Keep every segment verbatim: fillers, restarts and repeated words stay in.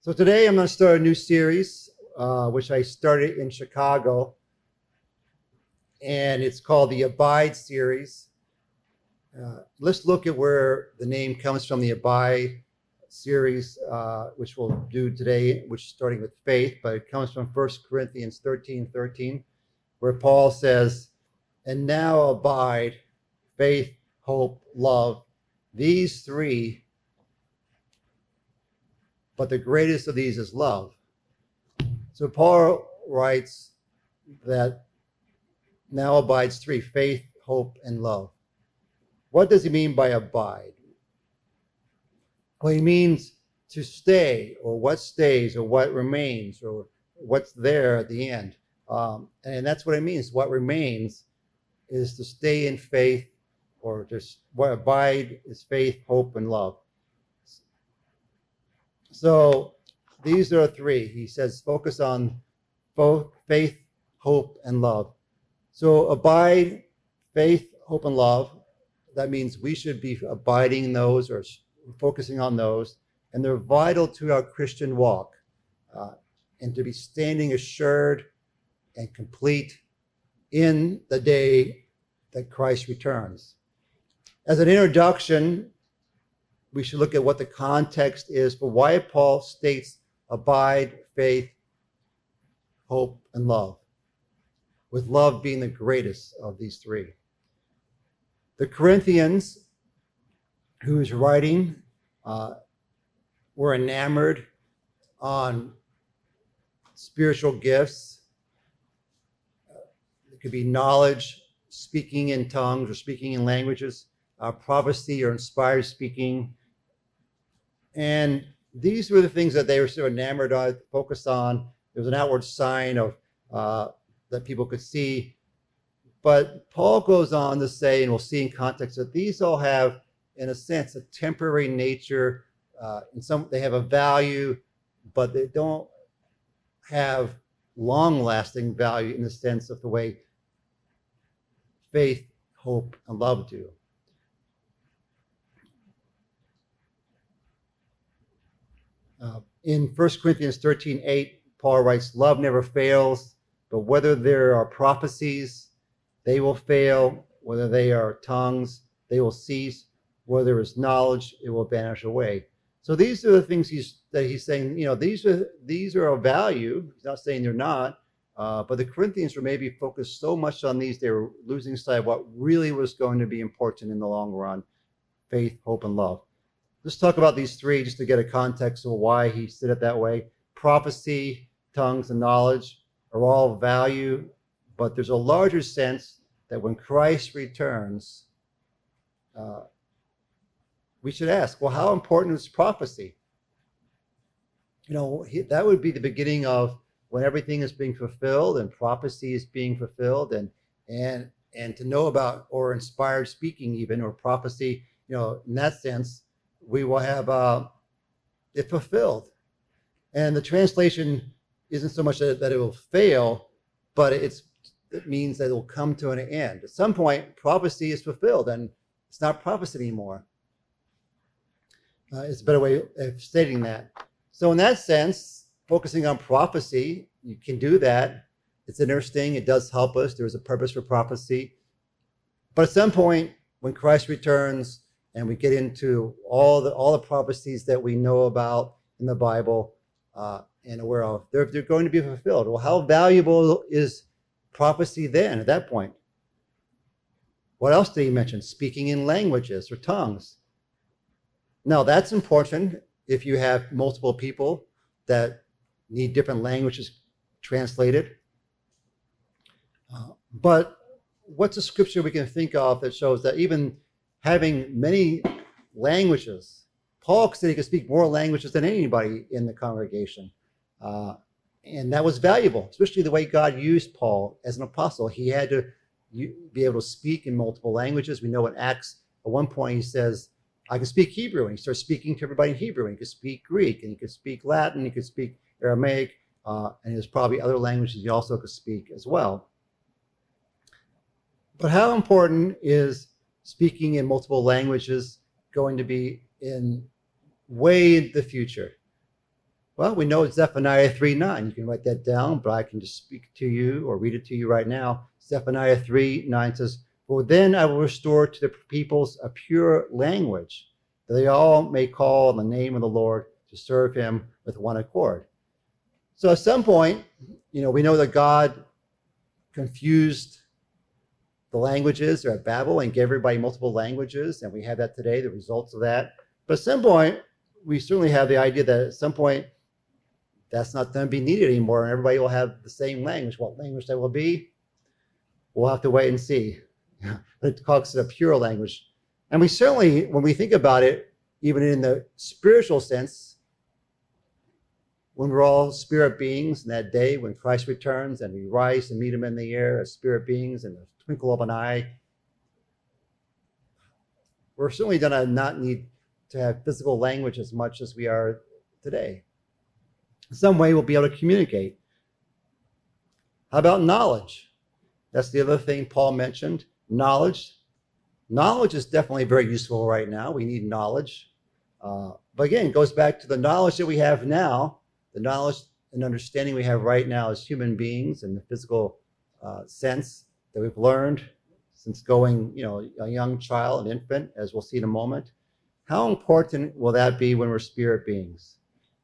So today I'm going to start a new series, uh, which I started in Chicago, and it's called the Abide series. Uh, let's look at where the name comes from, the Abide series, uh, which we'll do today, which is starting with faith, but it comes from First Corinthians thirteen thirteen, where Paul says, "And now abide faith, hope, love, these three, but the greatest of these is love." So Paul writes that now abides three: faith, hope, and love. What does he mean by abide? Well, he means to stay, or what stays, or what remains, or what's there at the end. Um, and that's what it means. What remains is to stay in faith, or just what abide is faith, hope, and love. So these are three. He says focus on both faith, hope, and love. So abide, faith, hope, and love. That means we should be abiding in those or focusing on those. And they're vital to our Christian walk, uh, and to be standing assured and complete in the day that Christ returns. As an introduction, we should look at what the context is for why Paul states abide, faith, hope, and love, with love being the greatest of these three. The Corinthians, who is writing, uh, were enamored on spiritual gifts. It could be knowledge, speaking in tongues or speaking in languages, uh, prophecy or inspired speaking. And these were the things that they were sort of enamored on, focused on. There was an outward sign of uh, that people could see. But Paul goes on to say, and we'll see in context, that these all have, in a sense, a temporary nature. Uh, and some they have a value, but they don't have long-lasting value in the sense of the way faith, hope, and love do. Uh, in First Corinthians thirteen eight, Paul writes, "Love never fails, but whether there are prophecies, they will fail. Whether they are tongues, they will cease. Whether there is knowledge, it will vanish away." So these are the things he's that he's saying. You know, these are these are of value. He's not saying they're not, uh, but the Corinthians were maybe focused so much on these they were losing sight of what really was going to be important in the long run: faith, hope, and love. Let's talk about these three just to get a context of why he said it that way. Prophecy, tongues, and knowledge are all value, but there's a larger sense that when Christ returns, uh, we should ask, well, how important is prophecy? You know, he, that would be the beginning of when everything is being fulfilled and prophecy is being fulfilled, and and and to know about, or inspired speaking even, or prophecy, you know, in that sense, we will have uh, it fulfilled. And the translation isn't so much that, that it will fail, but it's it means that it will come to an end. At some point, prophecy is fulfilled, and it's not prophecy anymore. Uh, it's a better way of stating that. So in that sense, focusing on prophecy, you can do that. It's interesting. It does help us. There's a purpose for prophecy. But at some point, when Christ returns and we get into all the all the prophecies that we know about in the Bible uh, and aware of, they're, they're going to be fulfilled. Well, how valuable is prophecy then at that point? What else did he mention? Speaking in languages or tongues. Now, that's important if you have multiple people that need different languages translated. Uh, but what's a scripture we can think of that shows that even having many languages, Paul said he could speak more languages than anybody in the congregation. Uh, and that was valuable, especially the way God used Paul as an apostle. He had to be able to speak in multiple languages. We know in Acts, at one point he says, I can speak Hebrew, and he starts speaking to everybody in Hebrew, and he could speak Greek, and he could speak Latin, he could speak Aramaic, uh, and there's probably other languages he also could speak as well. But how important is speaking in multiple languages going to be in way in the future? Well, we know it's Zephaniah three nine. You can write that down, but I can just speak to you or read it to you right now. Zephaniah three nine says, "For then I will restore to the peoples a pure language, that they all may call on the name of the Lord to serve him with one accord." So at some point, you know, we know that God confused the languages at Babel and gave everybody multiple languages, and we have that today, the results of that. But at some point, we certainly have the idea that at some point, that's not going to be needed anymore, and everybody will have the same language. What language that will be, we'll have to wait and see. It calls it a pure language. And we certainly, when we think about it, even in the spiritual sense, when we're all spirit beings in that day when Christ returns and we rise and meet him in the air as spirit beings in the twinkle of an eye, we're certainly going to not need to have physical language as much as we are today. In some way, we'll be able to communicate. How about knowledge? That's the other thing Paul mentioned, knowledge. Knowledge is definitely very useful right now. We need knowledge. Uh, but again, it goes back to the knowledge that we have now, the knowledge and understanding we have right now as human beings in the physical uh, sense that we've learned since going, you know, a young child, an infant, as we'll see in a moment. How important will that be when we're spirit beings?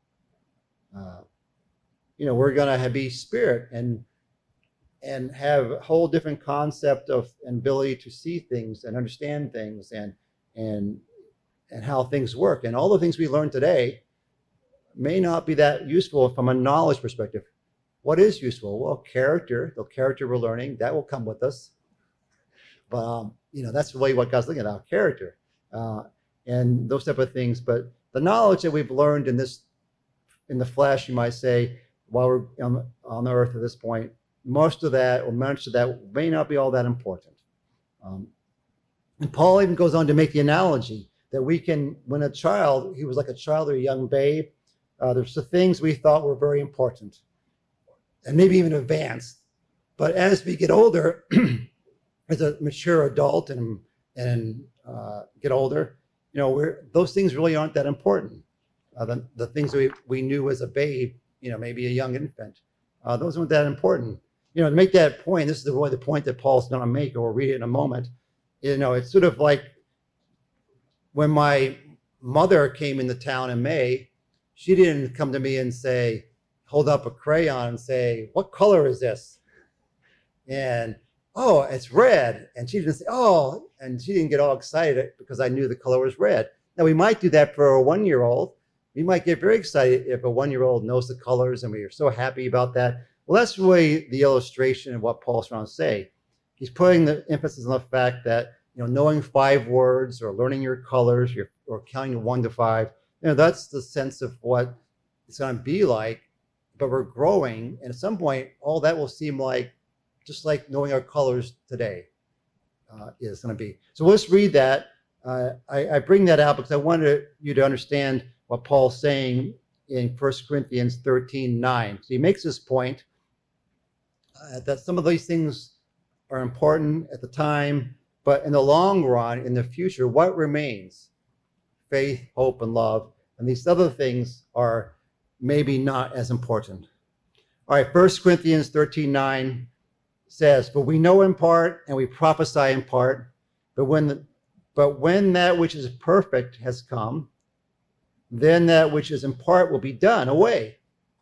Uh, you know, we're going to be spirit and and have a whole different concept of an ability to see things and understand things and and and how things work. And all the things we learn today may not be that useful from a knowledge perspective. What is useful? Well, character, the character we're learning, that will come with us. But um, you know, that's really what God's looking at, our character uh, and those type of things. But the knowledge that we've learned in this in the flesh, you might say, while we're on, on the earth at this point, most of that or much of that may not be all that important. Um, and Paul even goes on to make the analogy that we can, when a child, he was like a child or a young babe, uh, there's the things we thought were very important and maybe even advanced. But as we get older, as a mature adult and and uh, get older, you know, we're, those things really aren't that important. Uh, the, the things we, we knew as a babe, you know, maybe a young infant, uh, those weren't that important. You know, to make that point, this is the, really the point that Paul's going to make, or we'll read it in a moment. You know, it's sort of like when my mother came into town in May, she didn't come to me and say, hold up a crayon and say, what color is this? And, oh, it's red. And she didn't say, oh, and she didn't get all excited because I knew the color was red. Now, we might do that for a one-year-old. We might get very excited if a one-year-old knows the colors and we are so happy about that. Well, that's really the illustration of what Paul's trying to say. He's putting the emphasis on the fact that, you know, knowing five words or learning your colors your, or counting one to five, you know, that's the sense of what it's going to be like. But we're growing, and at some point, all that will seem like just like knowing our colors today uh, is going to be. So let's read that. Uh, I, I bring that out because I wanted you to understand what Paul's saying in First Corinthians thirteen nine. So he makes this point uh, that some of these things are important at the time, but in the long run, in the future, what remains? Faith, hope, and love. And these other things are maybe not as important. All right, First Corinthians thirteen nine says, "But we know in part and we prophesy in part, but when the, but when that which is perfect has come, then that which is in part will be done away."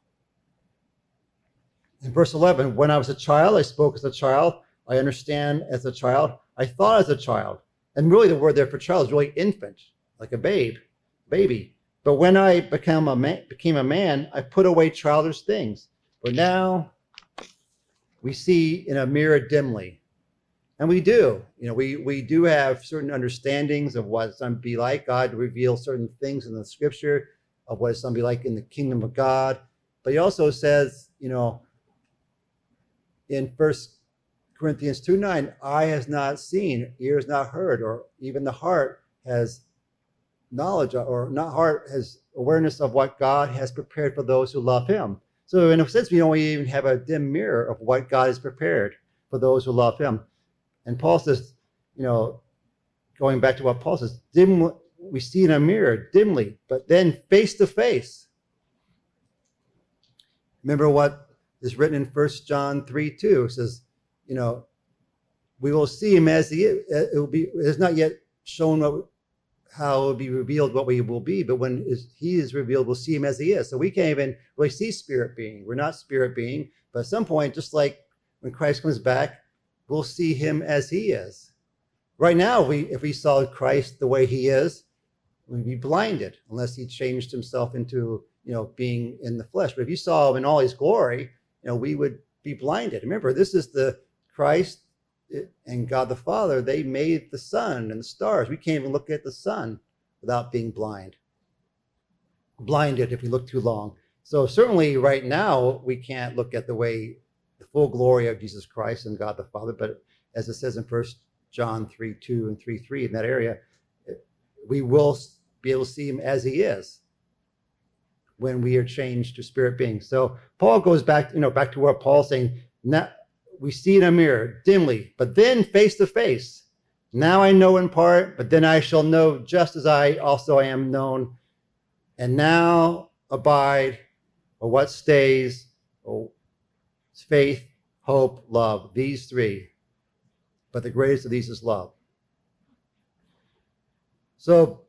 In verse eleven, "When I was a child, I spoke as a child. I understand as a child. I thought as a child." And really the word there for child is really infant, like a babe, baby. "But when I became a man, became a man, I put away childish things. But now we see in a mirror dimly." And we do. You know, we, we do have certain understandings of what it's going to be like. God reveals certain things in the scripture of what it's going to be like in the kingdom of God. But he also says, you know, in First Corinthians two nine, eye has not seen, ear has not heard, or even the heart has knowledge, or not heart has awareness of what God has prepared for those who love him. So in a sense, we don't even have a dim mirror of what God has prepared for those who love him. And Paul says, you know, going back to what Paul says, dim, we see in a mirror dimly, but then face to face. Remember what is written in First John three two. It says, you know, we will see him as he is. It will be, it is not yet shown what, how it will be revealed what we will be, but when is, he is revealed, we'll see him as he is. So we can't even really see spirit being. We're not spirit being, but at some point, just like when Christ comes back, we'll see him as he is. Right now, we if we saw Christ the way he is, we'd be blinded unless he changed himself into, you know, being in the flesh. But if you saw him in all his glory, you know, we would be blinded. Remember, this is the Christ and God the Father. They made the sun and the stars. We can't even look at the sun without being blind. Blinded if we look too long. So certainly right now, we can't look at the way, the full glory of Jesus Christ and God the Father. But as it says in First John three two and three three, in that area, we will be able to see him as he is when we are changed to spirit beings. So Paul goes back, you know, back to what Paul's saying. Now we see in a mirror dimly, but then face to face. Now I know in part, but then I shall know just as I also am known. And now abide, or what stays, or faith, hope, love. These three. But the greatest of these is love. So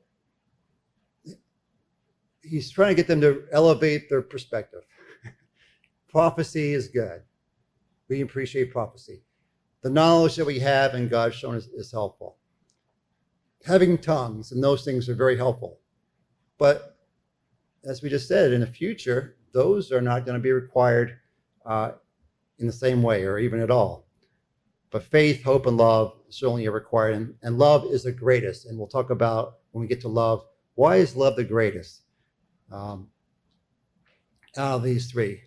he's trying to get them to elevate their perspective. Prophecy is good. We appreciate prophecy. The knowledge that we have in God shown is, is helpful. Having tongues and those things are very helpful. But as we just said, in the future, those are not going to be required uh, in the same way or even at all. But faith, hope, and love certainly are required. And, and love is the greatest. And we'll talk about when we get to love, why is love the greatest um, out of these three?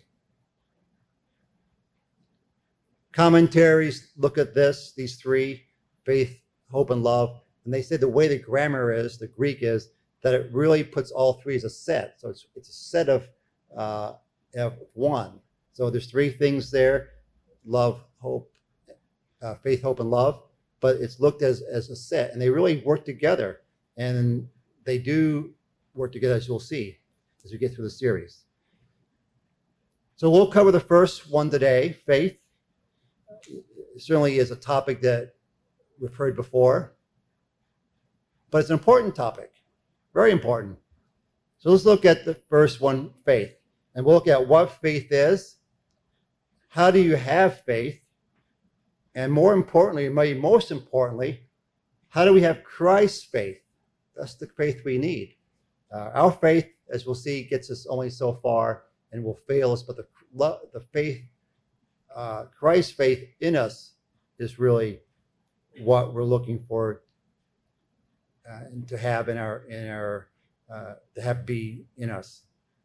Commentaries look at this, these three, faith, hope, and love. And they say the way the grammar is, the Greek is, that it really puts all three as a set. So it's, it's a set of, uh, of one. So there's three things there, love, hope, uh, faith, hope, and love. But it's looked as, as a set. And they really work together. And they do work together, as you'll see, as we get through the series. So we'll cover the first one today, faith. It certainly is a topic that we've heard before. But it's an important topic. Very important. So let's look at the first one, faith. And we'll look at what faith is. How do you have faith? And more importantly, maybe most importantly, how do we have Christ's faith? That's the faith we need. Uh, our faith, as we'll see, gets us only so far and will fail us. But the, the faith, uh, Christ's faith in us is really what we're looking for Uh, and to have in our in our uh, to have be in us.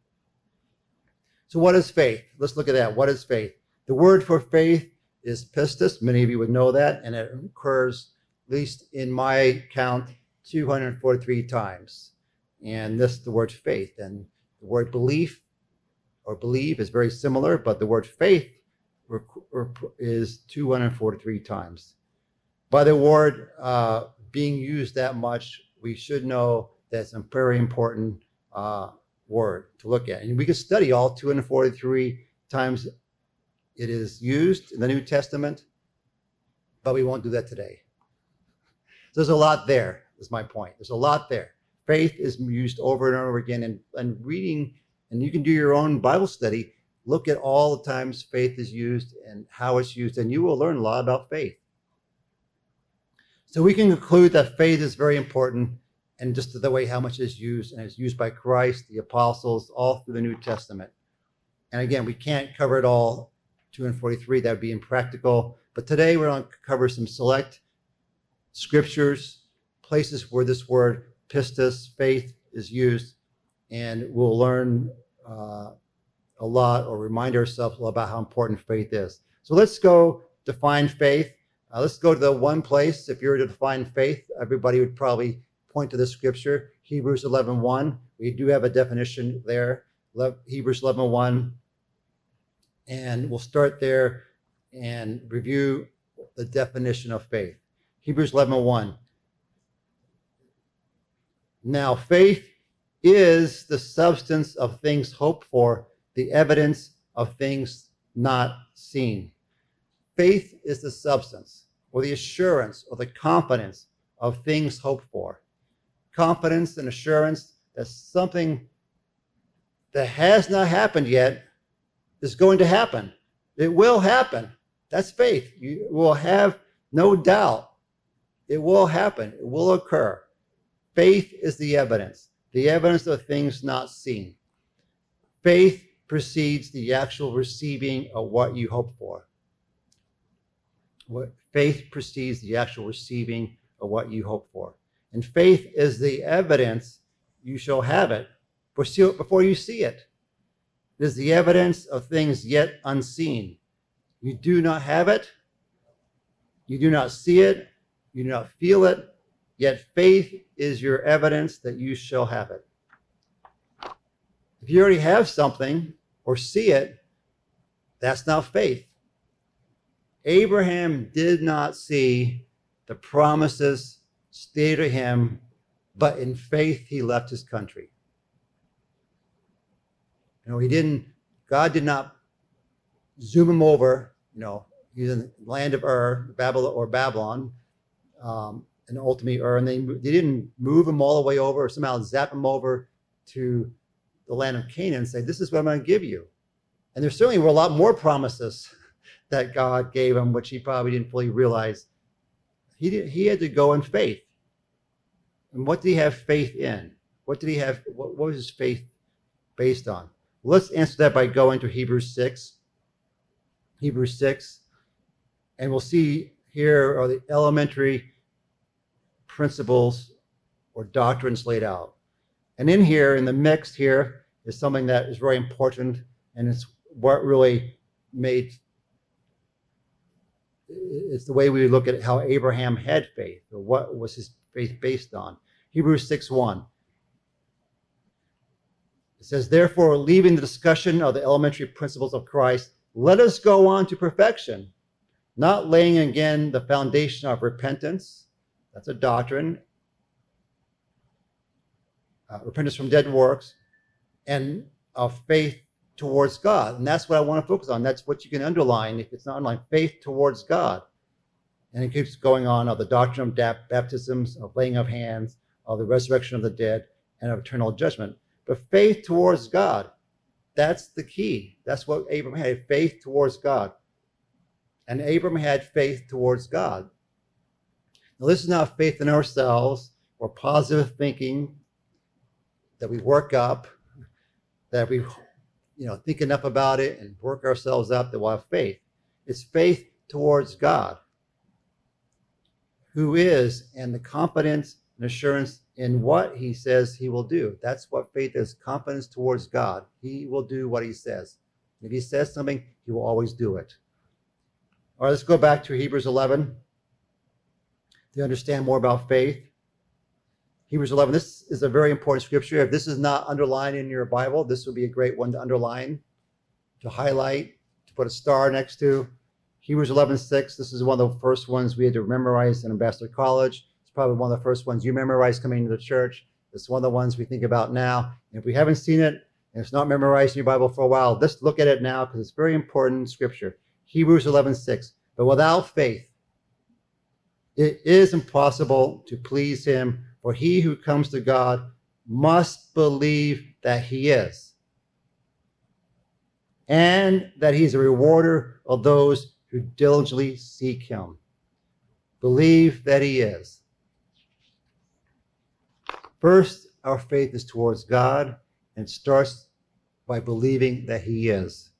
So what is faith? Let's look at that. What is faith? The word for faith is pistis. Many of you would know that, and it occurs, at least in my count, two hundred forty-three times. And this is the word faith. And the word belief or believe is very similar, but the word faith is two hundred forty-three times. By the word uh, being used that much, we should know that's a very important uh, word to look at. And we could study all two hundred forty-three times it is used in the New Testament, but we won't do that today. So there's a lot there, is my point. There's a lot there. Faith is used over and over again, and, and reading, and you can do your own Bible study, look at all the times faith is used and how it's used, and you will learn a lot about faith. So we can conclude that faith is very important, and just the way how much is used, and it's used by Christ, the apostles, all through the New Testament. And again, we can't cover it all, two hundred forty-three, that would be impractical. But today we're going to cover some select scriptures, places where this word pistis, faith, is used, and we'll learn uh, a lot or remind ourselves about how important faith is. So let's go define faith. Uh, let's go to the one place. If you were to define faith, everybody would probably point to this scripture, Hebrews eleven one. We do have a definition there, Hebrews eleven one. And we'll start there and review the definition of faith. Hebrews eleven one. Now, faith is the substance of things hoped for, the evidence of things not seen. Faith is the substance or the assurance or the confidence of things hoped for. Confidence and assurance that something that has not happened yet is going to happen. It will happen. That's faith. You will have no doubt. It will happen. It will occur. Faith is the evidence, the evidence of things not seen. Faith precedes the actual receiving of what you hope for. What faith precedes the actual receiving of what you hope for. And faith is the evidence you shall have it before you see it. It is the evidence of things yet unseen. You do not have it. You do not see it. You do not feel it. Yet faith is your evidence that you shall have it. If you already have something or see it, that's not faith. Abraham did not see the promises stated to him, but in faith he left his country. You know, he didn't, God did not zoom him over, you know, he's in the land of Ur, Babylon or Babylon, um, and ultimately Ur, and they, they didn't move him all the way over or somehow zap him over to the land of Canaan and say, this is what I'm going to give you. And there certainly were a lot more promises that God gave him, which he probably didn't fully realize. He did, he had to go in faith. And what did he have faith in? What did he have? What, what was his faith based on? Let's answer that by going to Hebrews six. Hebrews six. And we'll see here are the elementary principles or doctrines laid out. And in here, in the mix here, is something that is very important, and it's what really made, it's the way we look at how Abraham had faith, or what was his faith based on. Hebrews six one. It says, therefore, leaving the discussion of the elementary principles of Christ, let us go on to perfection, not laying again the foundation of repentance. That's a doctrine. Uh, repentance from dead works, and of faith towards God. And that's what I want to focus on. That's what you can underline if it's not underlined, faith towards God. And it keeps going on of the doctrine of baptisms, of laying of hands, of the resurrection of the dead, and of eternal judgment. But faith towards God, that's the key. That's what Abraham had, faith towards God. And Abraham had faith towards God. Now, this is not faith in ourselves or positive thinking that we work up, that we, you know, think enough about it and work ourselves up that we'll have faith. It's faith towards God, who is, and the confidence and assurance in what he says he will do. That's what faith is, confidence towards God. He will do what he says. If he says something, he will always do it. All right, let's go back to Hebrews eleven to understand more about faith. Hebrews eleven, this is a very important scripture. If this is not underlined in your Bible, this would be a great one to underline, to highlight, to put a star next to. Hebrews eleven six, this is one of the first ones we had to memorize in Ambassador College. It's probably one of the first ones you memorized coming into the church. It's one of the ones we think about now. And if we haven't seen it, and it's not memorized in your Bible for a while, just look at it now because it's very important scripture. Hebrews eleven six, but without faith, it is impossible to please him. For he who comes to God must believe that he is, and that he's a rewarder of those who diligently seek him. Believe that he is. First, our faith is towards God, and it starts by believing that he is.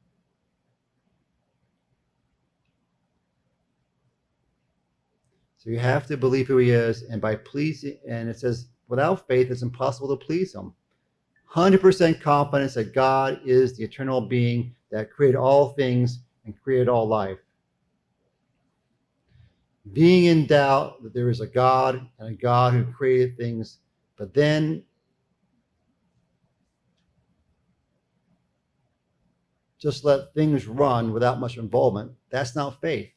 So you have to believe who he is, and by pleasing, and it says, without faith, it's impossible to please him. one hundred percent confidence that God is the eternal being that created all things and created all life. Being in doubt that there is a God and a God who created things, but then just let things run without much involvement, that's not faith.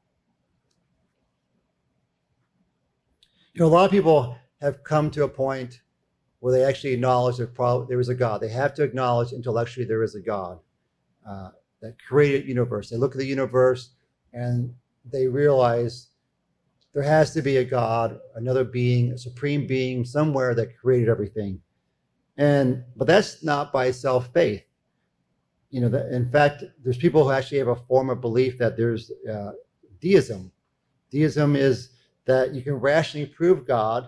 You know, a lot of people have come to a point where they actually acknowledge that there is a God. They have to acknowledge intellectually there is a God. uh, that created universe. They look at the universe and they realize there has to be a God, another being, a supreme being somewhere that created everything. And but that's not by itself faith. You know, that in fact, there's people who actually have a form of belief that there's uh, deism. Deism is that you can rationally prove God,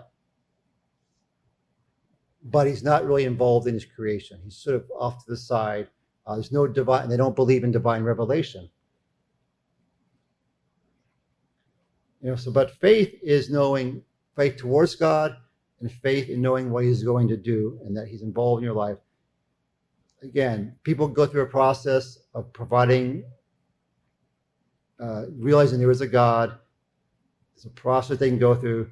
but he's not really involved in his creation. He's sort of off to the side. Uh, there's no divine, they don't believe in divine revelation. You know, so but faith is knowing, faith towards God and faith in knowing what he's going to do and that he's involved in your life. Again, people go through a process of providing, uh, realizing there is a God. It's a process they can go through.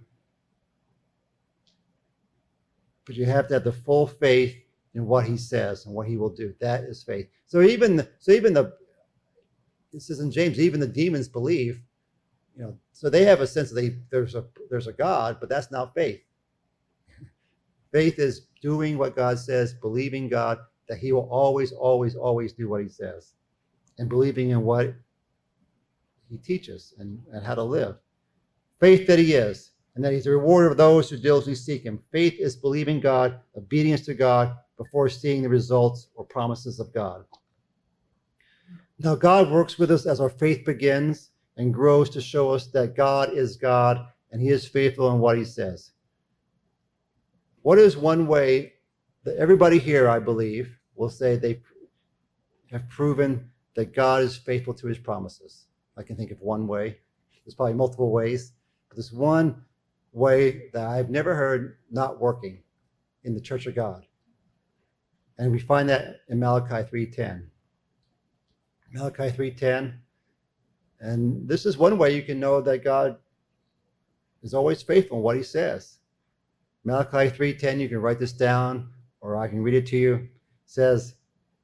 But you have to have the full faith in what he says and what he will do. That is faith. So even, so even the, it says in James, even the demons believe, you know, so they have a sense that they, there's a there's a God, but that's not faith. Faith is doing what God says, believing God, that he will always, always, always do what he says, and believing in what he teaches and, and how to live. Faith that he is, and that he's the rewarder of those who diligently seek him. Faith is believing God, obedience to God, before seeing the results or promises of God. Now, God works with us as our faith begins and grows to show us that God is God and he is faithful in what he says. What is one way that everybody here, I believe, will say they have proven that God is faithful to his promises? I can think of one way. There's probably multiple ways, but there's one way that I've never heard not working in the Church of God. And we find that in Malachi three ten. Malachi three ten. And this is one way you can know that God is always faithful in what he says. Malachi three ten, you can write this down, or I can read it to you. It says,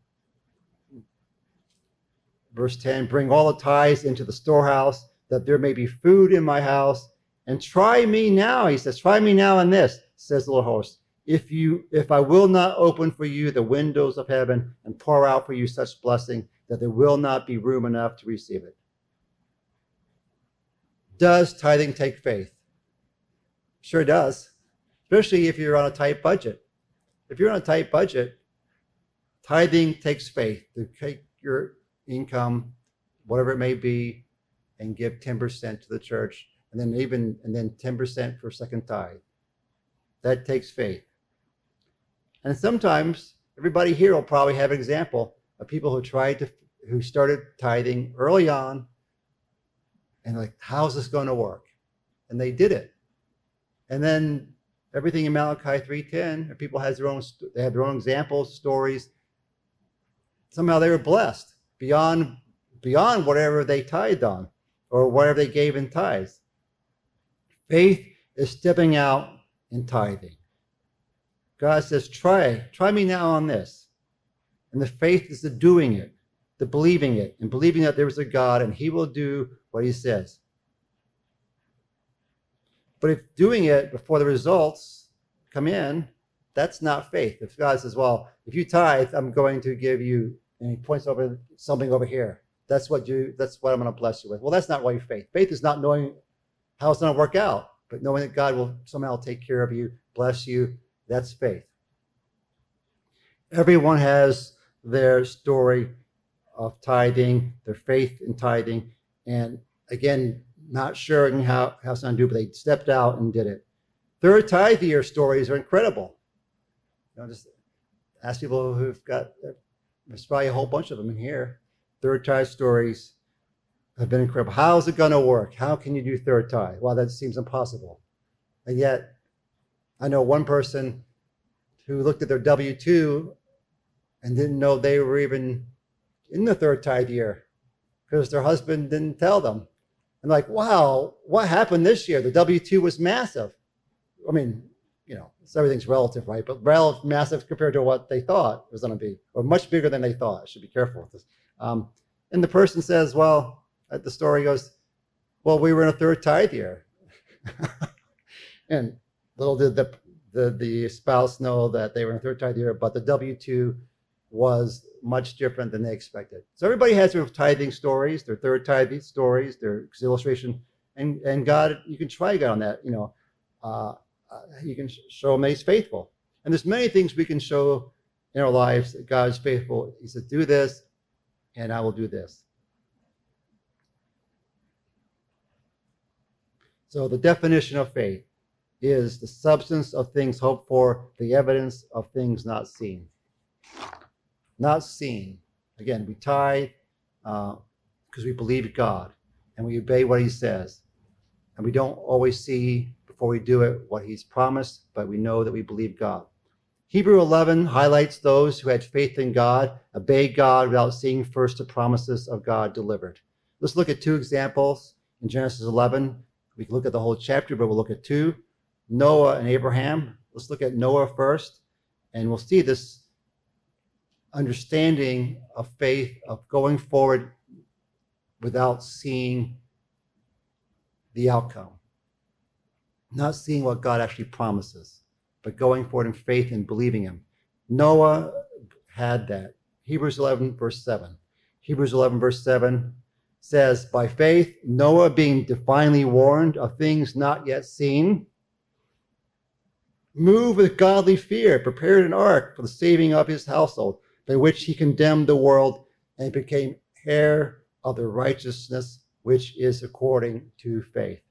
verse ten, bring all the tithes into the storehouse, that there may be food in my house. And try me now, he says, try me now in this, says the Lord of hosts. If you, if I will not open for you the windows of heaven and pour out for you such blessing that there will not be room enough to receive it. Does tithing take faith? Sure does, especially if you're on a tight budget. If you're on a tight budget, tithing takes faith to take your income, whatever it may be, and give ten percent to the church, and then even and then ten percent for second tithe. That takes faith. And sometimes everybody here will probably have an example of people who tried to, who started tithing early on, and like, how's this going to work? And they did it. And then everything in Malachi three ten, people has their own, they have their own examples, stories. Somehow they were blessed beyond beyond whatever they tithed on or whatever they gave in tithes. Faith is stepping out in tithing. God says, try, try me now on this. And the faith is the doing it, the believing it, and believing that there is a God and he will do what he says. But if doing it before the results come in, that's not faith. If God says, well, if you tithe, I'm going to give you, and he points over something over here. That's what you, that's what I'm going to bless you with. Well, that's not really faith. Faith is not knowing how it's going to work out, but knowing that God will somehow take care of you, bless you. That's faith. Everyone has their story of tithing, their faith in tithing, and again, not sure how, how it's going to do, but they stepped out and did it. Third tithe year stories are incredible. You know, just ask people who've got, there's probably a whole bunch of them in here. Third tithe stories have been incredible. How is it going to work? How can you do third tithe? Well, that seems impossible. And yet, I know one person who looked at their W two and didn't know they were even in the third tithe year because their husband didn't tell them. And like, wow, what happened this year? The W two was massive. I mean, you know, so everything's relative, right? But relative, massive compared to what they thought it was going to be, or much bigger than they thought. I should be careful with this. Um, and the person says, well, the story goes, well, we were in a third tithe year. And little did the, the, the spouse know that they were in a third tithe year, but the W two was much different than they expected. So everybody has their tithing stories, their third tithing stories, their illustration, and and God, you can try God on that. You know, uh, uh, you can show him that he's faithful. And there's many things we can show in our lives that God is faithful. He said, do this, and I will do this. So the definition of faith is the substance of things hoped for, the evidence of things not seen. Not seen. Again, we tithe because uh, we believe God and we obey what he says. And we don't always see before we do it what he's promised, but we know that we believe God. Hebrew eleven highlights those who had faith in God, obeyed God without seeing first the promises of God delivered. Let's look at two examples in Genesis eleven. We can look at the whole chapter, but we'll look at two. Noah and Abraham. Let's look at Noah first, and we'll see this understanding of faith, of going forward without seeing the outcome. Not seeing what God actually promises, but going forward in faith and believing him. Noah had that. Hebrews eleven, verse seven. Hebrews eleven, verse seven says, by faith, Noah, being divinely warned of things not yet seen, moved with godly fear, prepared an ark for the saving of his household, by which he condemned the world and became heir of the righteousness which is according to faith.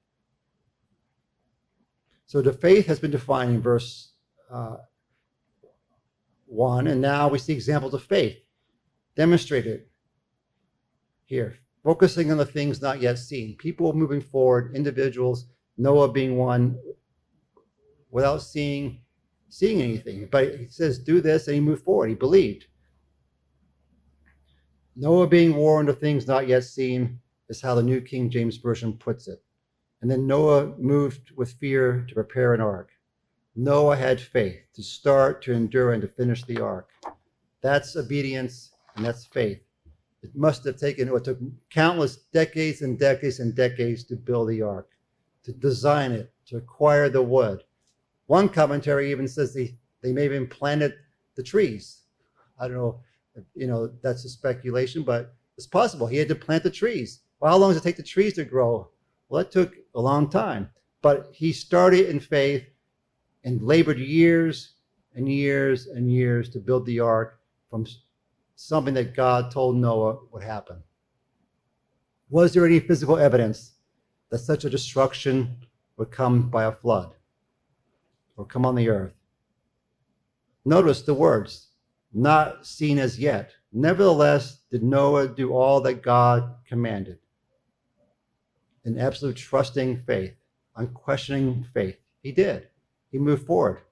So the faith has been defined in verse uh, one, and now we see examples of faith demonstrated here, focusing on the things not yet seen. People moving forward, individuals, Noah being one, without seeing seeing anything. But he says, do this, and he moved forward. He believed. Noah being warned of things not yet seen is how the New King James Version puts it. And then Noah moved with fear to prepare an ark. Noah had faith to start, to endure, and to finish the ark. That's obedience, and that's faith. It must have taken, it took countless decades and decades and decades to build the ark, to design it, to acquire the wood. One commentary even says they, they may have even planted the trees. I don't know, if, you know, that's a speculation, but it's possible. He had to plant the trees. Well, how long does it take the trees to grow? Well, that took a long time. But he started in faith and labored years and years and years to build the ark from something that God told Noah would happen. Was there any physical evidence that such a destruction would come by a flood or come on the earth? Notice the words, not seen as yet. Nevertheless, did Noah do all that God commanded? In absolute trusting faith, unquestioning faith. He did. He moved forward.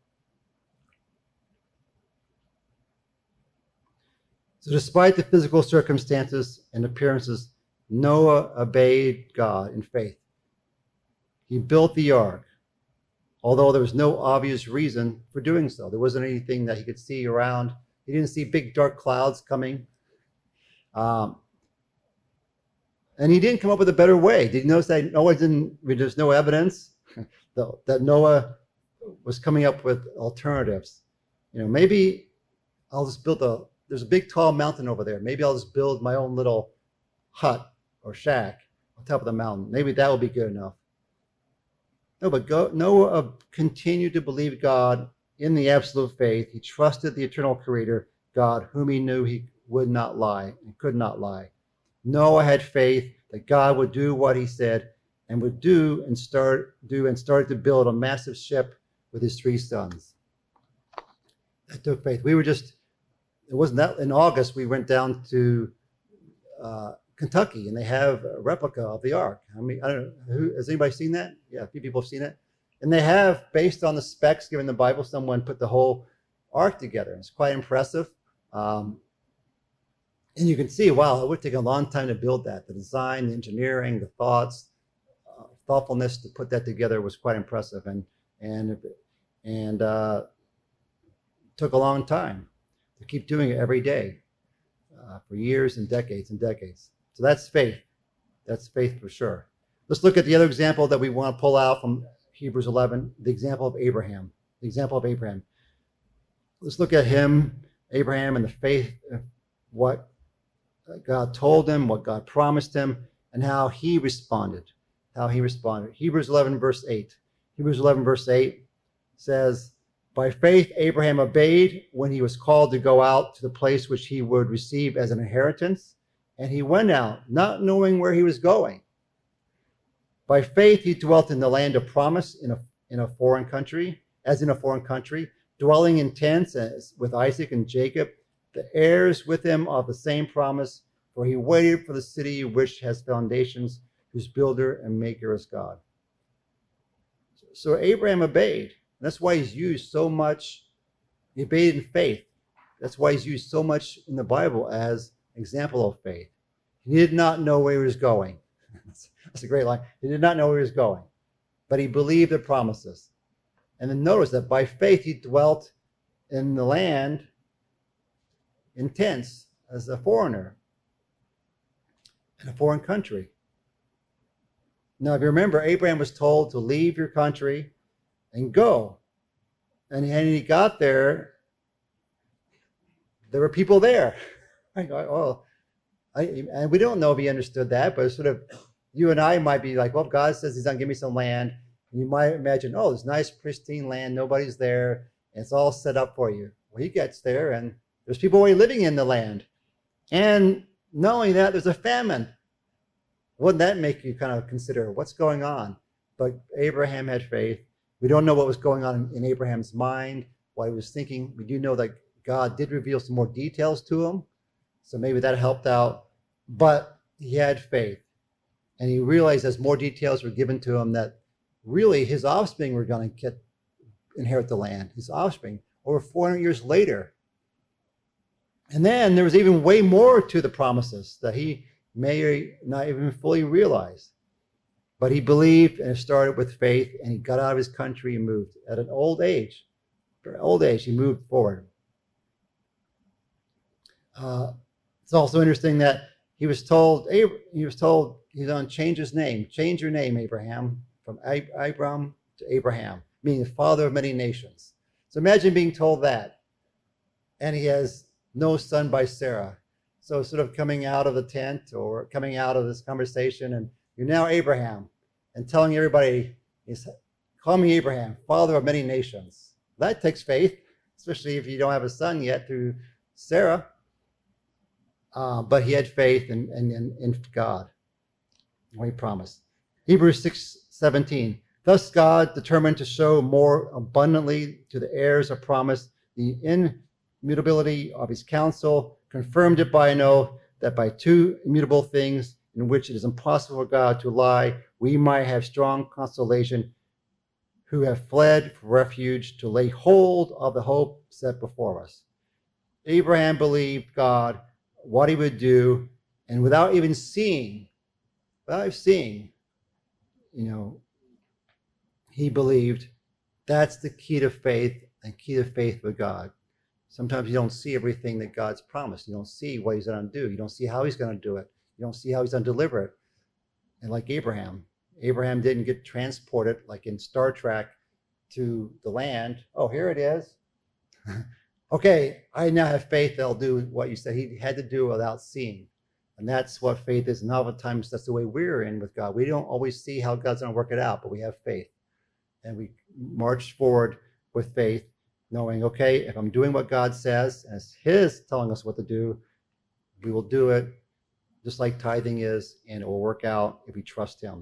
So despite the physical circumstances and appearances, Noah obeyed God in faith. He built the ark, although there was no obvious reason for doing so. There wasn't anything that he could see around. He didn't see big dark clouds coming. Um, and he didn't come up with a better way. Did you notice that Noah didn't, there's no evidence that Noah was coming up with alternatives? You know, maybe I'll just build a, there's a big tall mountain over there. Maybe I'll just build my own little hut or shack on top of the mountain. Maybe that will be good enough. No, but go, Noah continued to believe God in the absolute faith. He trusted the eternal creator, God, whom he knew he would not lie and could not lie. Noah had faith that God would do what he said and would do and start do and started to build a massive ship with his three sons. That took faith. We were just, it wasn't that, in August, we went down to uh, Kentucky, and they have a replica of the ark. I mean, I don't know, who, has anybody seen that? Yeah, a few people have seen it. And they have, based on the specs given in the Bible, someone put the whole ark together. It's quite impressive. Um, and you can see, wow, it would take a long time to build that. The design, the engineering, the thoughts, uh, thoughtfulness to put that together was quite impressive. And, and, and uh, took a long time to keep doing it every day uh, for years and decades and decades. So that's faith. That's faith for sure. Let's look at the other example that we want to pull out from Hebrews eleven, the example of Abraham. The example of Abraham. Let's look at him Abraham and the faith of what God told him, what God promised him, and how he responded. How he responded. Hebrews eleven, verse eight. Hebrews eleven, verse eight says, by faith, Abraham obeyed when he was called to go out to the place which he would receive as an inheritance. And he went out, not knowing where he was going. By faith, he dwelt in the land of promise in a, in a foreign country, as in a foreign country, dwelling in tents as with Isaac and Jacob, the heirs with him of the same promise, for he waited for the city which has foundations, whose builder and maker is God. So Abraham obeyed. That's why he's used so much. He obeyed in faith. That's why he's used so much in the Bible as an example of faith. He did not know where he was going. That's a great line. He did not know where he was going, but he believed the promises. And then notice that by faith he dwelt in the land in tents as a foreigner in a foreign country. Now, if you remember, Abraham was told to leave your country and go. And he got there, there were people there. I go, oh, I, and we don't know if he understood that, but sort of you and I might be like, well, God says he's going to give me some land. And you might imagine, oh, there's nice, pristine land. Nobody's there. And it's all set up for you. Well, he gets there, and there's people already living in the land. And knowing that, there's a famine. Wouldn't that make you kind of consider what's going on? But Abraham had faith. We don't know what was going on in Abraham's mind, what he was thinking. We do know that God did reveal some more details to him. So maybe that helped out. But he had faith. And he realized as more details were given to him that really his offspring were going to get inherit the land. His offspring over four hundred years later. And then there was even way more to the promises that he may not even fully realize. But he believed and started with faith, and he got out of his country and moved at an old age. At an old age, he moved forward. Uh, it's also interesting that he was told, he was told he's going to change his name. Change your name, Abraham, from Abram to Abraham, meaning the father of many nations. So imagine being told that. And he has no son by Sarah. So sort of coming out of the tent or coming out of this conversation, and you're now Abraham, and telling everybody, call me Abraham, father of many nations. That takes faith, especially if you don't have a son yet through Sarah. Uh, but he had faith in, in, in God, what he promised. Hebrews six seventeen. Thus God determined to show more abundantly to the heirs of promise the immutability of his counsel, confirmed it by an oath, that by two immutable things in which it is impossible for God to lie, we might have strong consolation, who have fled for refuge to lay hold of the hope set before us. Abraham believed God, what he would do, and without even seeing, without seeing, you know, he believed. That's the key to faith and key to faith with God. Sometimes you don't see everything that God's promised. You don't see what he's going to do. You don't see how he's going to do it. You don't see how he's going to deliver it. And like Abraham, Abraham didn't get transported like in Star Trek to the land. Oh, here it is. Okay, I now have faith that I'll do what you said. He had to do without seeing. And that's what faith is. And oftentimes that's the way we're in with God. We don't always see how God's going to work it out, but we have faith. And we march forward with faith, knowing, okay, if I'm doing what God says, and it's his telling us what to do, we will do it just like tithing is, and it will work out if we trust him.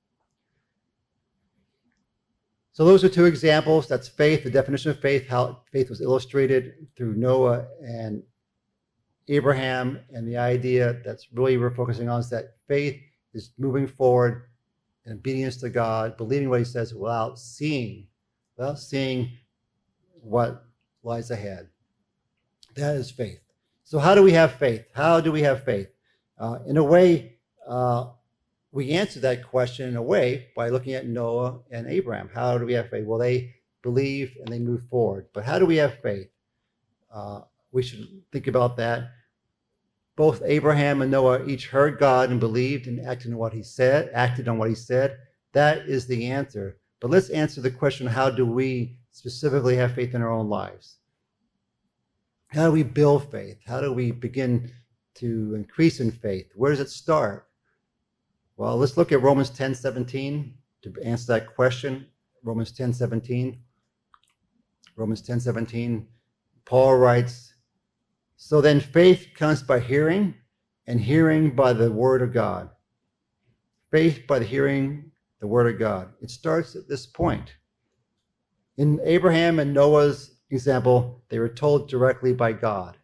So those are two examples. That's faith, the definition of faith, how faith was illustrated through Noah and Abraham, and the idea that's really we're focusing on is that faith is moving forward in obedience to God, believing what he says without seeing, without seeing what lies ahead. That is faith. So how do we have faith? How do we have faith? Uh, in a way, uh, we answer that question in a way by looking at Noah and Abraham. How do we have faith? Well, they believe and they move forward. But how do we have faith? Uh, we should think about that. Both Abraham and Noah each heard God and believed and acted on what he said, acted on what he said. That is the answer. But let's answer the question, how do we specifically have faith in our own lives? How do we build faith? How do we begin to increase in faith? Where does it start? Well, let's look at Romans ten seventeen to answer that question. Romans ten seventeen. Romans ten seventeen. Paul writes, so then faith comes by hearing, and hearing by the word of God. Faith by the hearing the word of God. It starts at this point. In Abraham and Noah's example, they were told directly by God,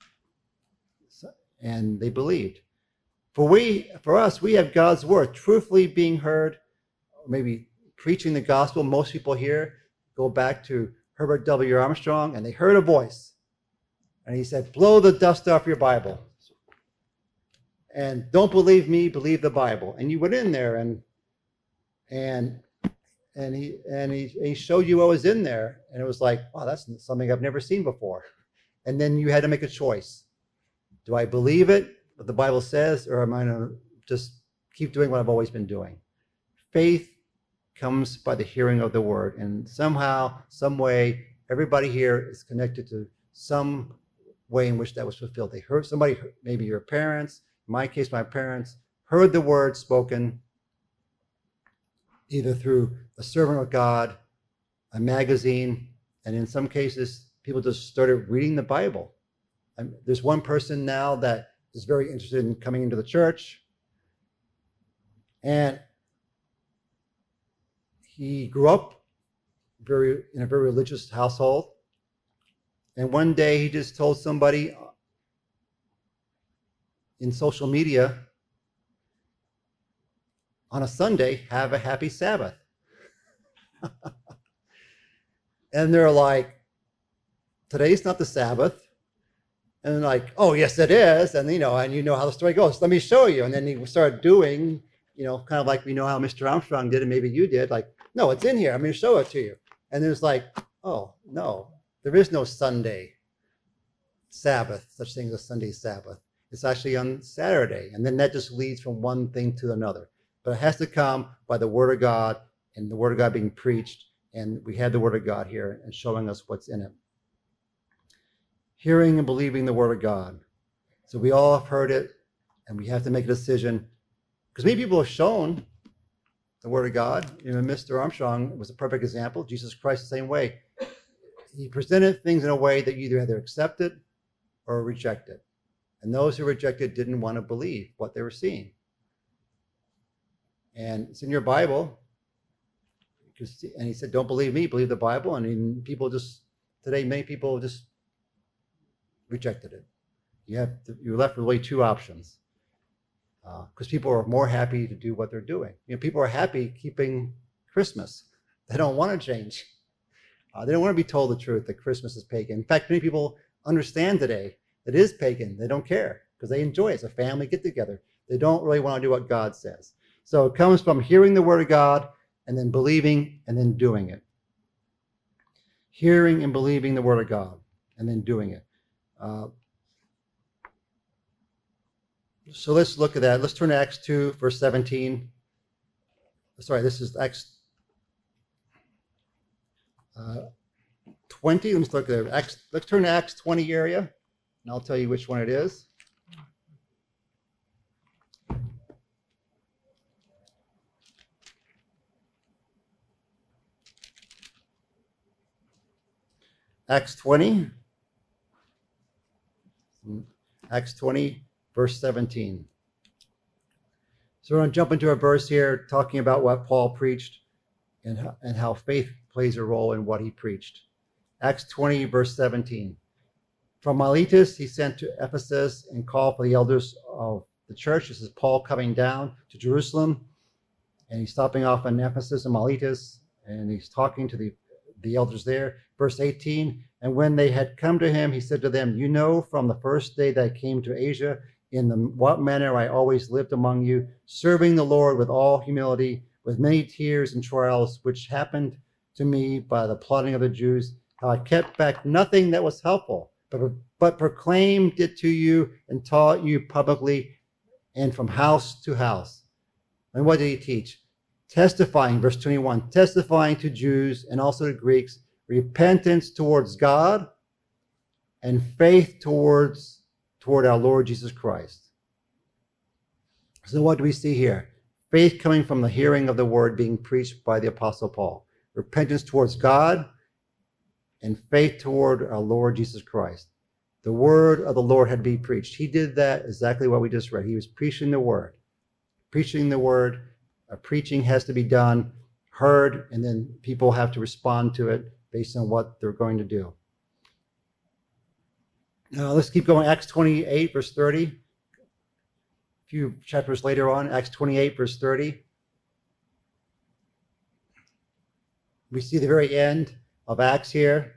and they believed. For we, for us, we have God's word truthfully being heard, maybe preaching the gospel. Most people here go back to Herbert W. Armstrong, and they heard a voice, and he said, blow the dust off your Bible. And don't believe me, believe the Bible. And you went in there, and and and he and he, he showed you what was in there, and it was like, wow, that's something I've never seen before. And then you had to make a choice. Do I believe it, what the Bible says, or am I going to just keep doing what I've always been doing? Faith comes by the hearing of the word, and somehow, some way, everybody here is connected to some way in which that was fulfilled. They heard somebody, maybe your parents, in my case, my parents, heard the word spoken either through a servant of God, a magazine, and in some cases, people just started reading the Bible. And there's one person now that is very interested in coming into the church, and he grew up very in a very religious household. And one day he just told somebody in social media, on a Sunday, have a happy Sabbath. And they're like, today's not the Sabbath. And they're like, oh, yes, it is. And, you know, and you know how the story goes. Let me show you. And then he started doing, you know, kind of like we know how Mister Armstrong did, and maybe you did, like, no, it's in here. I'm going to show it to you. And there's like, oh, no, there is no Sunday Sabbath, such thing as a Sunday Sabbath. It's actually on Saturday. And then that just leads from one thing to another. But it has to come by the word of God, and the word of God being preached. And we had the word of God here and showing us what's in it. Hearing and believing the word of God. So we all have heard it, and we have to make a decision. Because many people have shown the word of God. You know, Mister Armstrong was a perfect example. Jesus Christ the same way. He presented things in a way that you either had to accept it or reject it. And those who rejected didn't want to believe what they were seeing. And it's in your Bible. And he said, don't believe me, believe the Bible. And people just, today, many people just rejected it. You have to, you're left with only two options. Because uh, people are more happy to do what they're doing. You know, people are happy keeping Christmas. They don't want to change. Uh, they don't want to be told the truth that Christmas is pagan. In fact, many people understand today that it is pagan. They don't care because they enjoy it. It's a family get-together. They don't really want to do what God says. So it comes from hearing the word of God and then believing and then doing it. Hearing and believing the word of God and then doing it. Uh, so let's look at that. Let's turn to Acts two, verse seventeen. Sorry, this is Acts uh, twenty. Let's look at Acts. Let's turn to Acts twenty area, and I'll tell you which one it is. Acts twenty. Acts twenty, verse seventeen. So we're going to jump into a verse here talking about what Paul preached and how, and how faith plays a role in what he preached. Acts twenty, verse seventeen. From Miletus he sent to Ephesus and called for the elders of the church. This is Paul coming down to Jerusalem, and he's stopping off in Ephesus and Miletus, and he's talking to the, the elders there. Verse eighteen, and when they had come to him, he said to them, you know from the first day that I came to Asia, in the what manner I always lived among you, serving the Lord with all humility, with many tears and trials, which happened to me by the plotting of the Jews, how I kept back nothing that was helpful, but, but proclaimed it to you and taught you publicly and from house to house. And what did he teach? Testifying, verse twenty-one, testifying to Jews and also to Greeks, repentance towards God and faith towards toward our Lord Jesus Christ. So what do we see here? Faith coming from the hearing of the word being preached by the Apostle Paul. Repentance towards God and faith toward our Lord Jesus Christ. The word of the Lord had to be preached. He did that exactly what we just read. He was preaching the word. Preaching the word. Uh, preaching has to be done, heard, and then people have to respond to it based on what they're going to do. Now let's keep going. Acts twenty-eight, verse thirty. A few chapters later on, Acts twenty-eight, verse thirty. We see the very end of Acts here.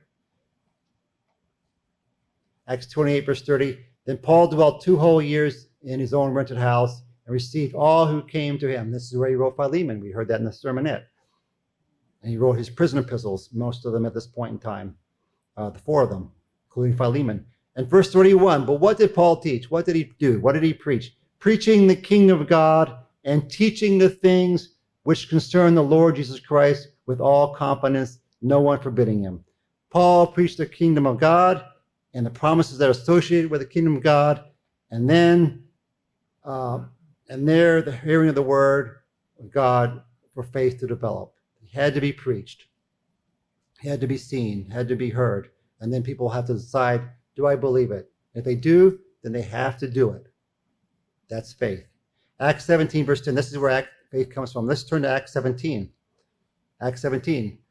Acts twenty-eight, verse thirty. Then Paul dwelt two whole years in his own rented house and received all who came to him. This is where he wrote Philemon. We heard that in the sermonette. And he wrote his prison epistles, most of them at this point in time, uh, the four of them, including Philemon. And verse thirty-one, but what did Paul teach? What did he do? What did he preach? Preaching the kingdom of God and teaching the things which concern the Lord Jesus Christ with all confidence, no one forbidding him. Paul preached the kingdom of God and the promises that are associated with the kingdom of God, and then uh, and there the hearing of the word of God for faith to develop. It had to be preached, it had to be seen, had to be heard, and then people have to decide, do I believe it? If they do, then they have to do it. That's faith. Acts seventeen, verse ten. This is where faith comes from. Let's turn to Acts seventeen. Acts seventeen.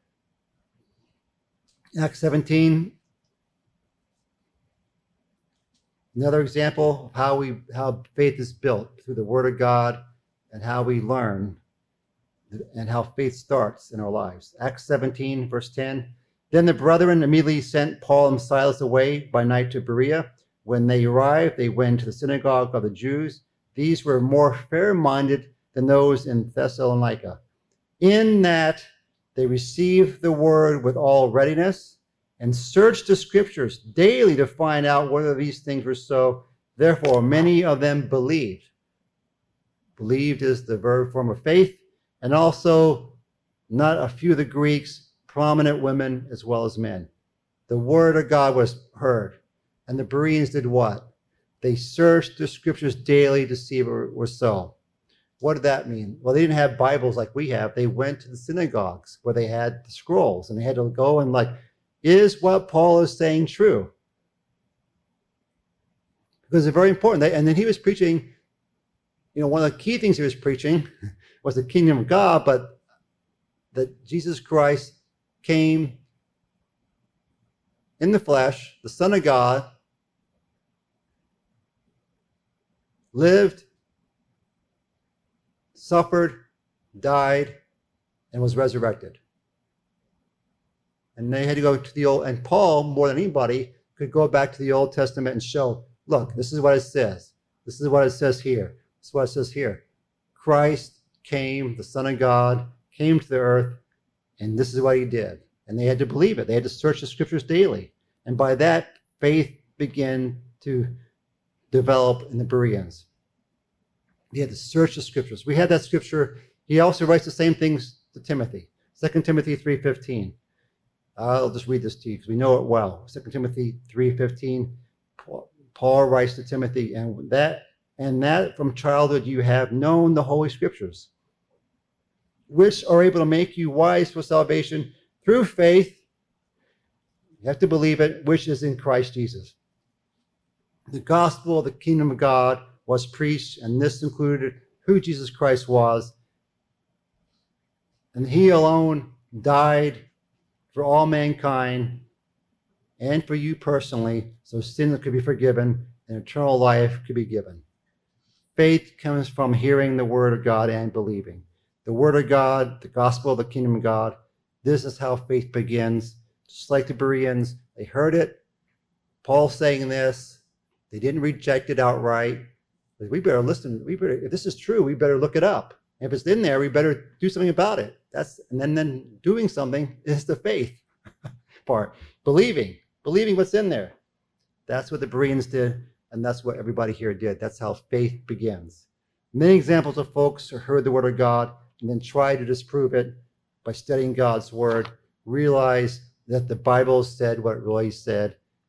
Acts seventeen. Another example of how we how faith is built through the Word of God and how we learn and how faith starts in our lives. Acts seventeen, verse ten. Then the brethren immediately sent Paul and Silas away by night to Berea. When they arrived, they went to the synagogue of the Jews. These were more fair-minded than those in Thessalonica, in that they received the word with all readiness and searched the scriptures daily to find out whether these things were so. Therefore, many of them believed. Believed is the verb form of faith, and also not a few of the Greeks, prominent women as well as men. The word of God was heard. And the Bereans did what? They searched the scriptures daily to see if it was so. What did that mean? Well, they didn't have Bibles like we have. They went to the synagogues where they had the scrolls, and they had to go and like, is what Paul is saying true? Because it's very important. And then he was preaching, you know, one of the key things he was preaching was the kingdom of God, but that Jesus Christ came in the flesh, the Son of God, lived, suffered, died, and was resurrected. And they had to go to the old, and Paul, more than anybody, could go back to the Old Testament and show, look, this is what it says. This is what it says here. This is what it says here. Christ came, the Son of God, came to the earth, and this is what he did. And they had to believe it. They had to search the scriptures daily. And by that, faith began to develop in the Bereans. They had to search the scriptures. We had that scripture. He also writes the same things to Timothy. Second Timothy three fifteen. I'll just read this to you because we know it well. Second Timothy three fifteen. Paul writes to Timothy, and that and that from childhood you have known the Holy Scriptures, which are able to make you wise for salvation through faith. You have to believe it, which is in Christ Jesus. The gospel of the kingdom of God was preached, and this included who Jesus Christ was. And he alone died for all mankind and for you personally, so sin could be forgiven and eternal life could be given. Faith comes from hearing the word of God and believing. The word of God, the gospel of the kingdom of God, this is how faith begins. Just like the Bereans, they heard it. Paul saying this, they didn't reject it outright. But we better listen. We better, if this is true, we better look it up. If it's in there, we better do something about it. That's and then, then doing something is the faith part. Believing. Believing what's in there. That's what the Bereans did, and that's what everybody here did. That's how faith begins. Many examples of folks who heard the word of God and then tried to disprove it by studying God's word, realize that the Bible said what it really said,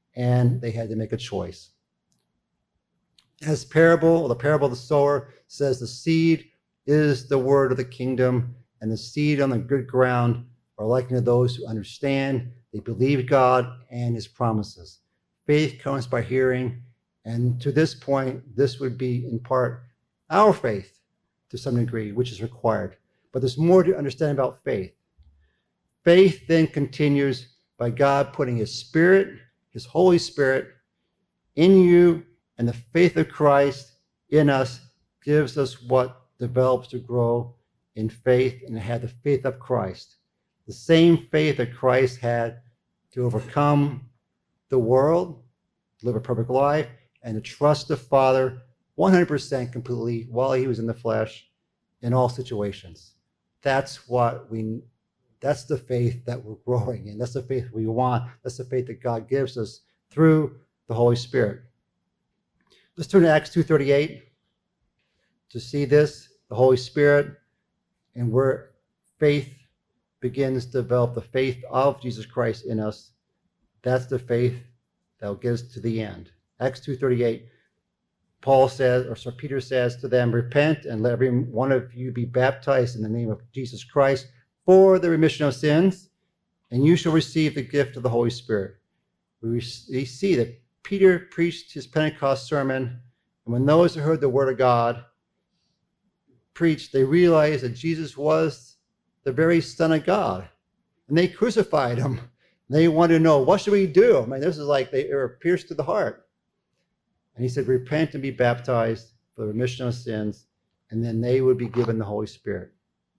and they had to make a choice. As parable, the parable of the sower says, the seed is the word of the kingdom, and the seed on the good ground are likened to those who understand, they believe God and his promises. Faith comes by hearing, and to this point, this would be in part our faith to some degree, which is required. But there's more to understand about faith. Faith then continues by God putting his Spirit, his Holy Spirit, in you, and the faith of Christ in us gives us what develops to grow in faith and have the faith of Christ. The same faith that Christ had to overcome the world, live a perfect life, and to trust the Father one hundred percent completely while he was in the flesh in all situations. That's what we, that's the faith that we're growing in. That's the faith we want. That's the faith that God gives us through the Holy Spirit. Let's turn to Acts two thirty-eight to see this, the Holy Spirit, and where faith begins to develop, the faith of Jesus Christ in us. That's the faith that will get us to the end. Acts two thirty-eight, Paul says, or Sir Peter says to them, repent and let every one of you be baptized in the name of Jesus Christ for the remission of sins, and you shall receive the gift of the Holy Spirit. We, we see that Peter preached his Pentecost sermon, and when those who heard the word of God preached, they realized that Jesus was the very Son of God, and they crucified him. They wanted to know, what should we do? I mean, this is like they were pierced to the heart. And he said, repent and be baptized for the remission of sins, and then they would be given the Holy Spirit.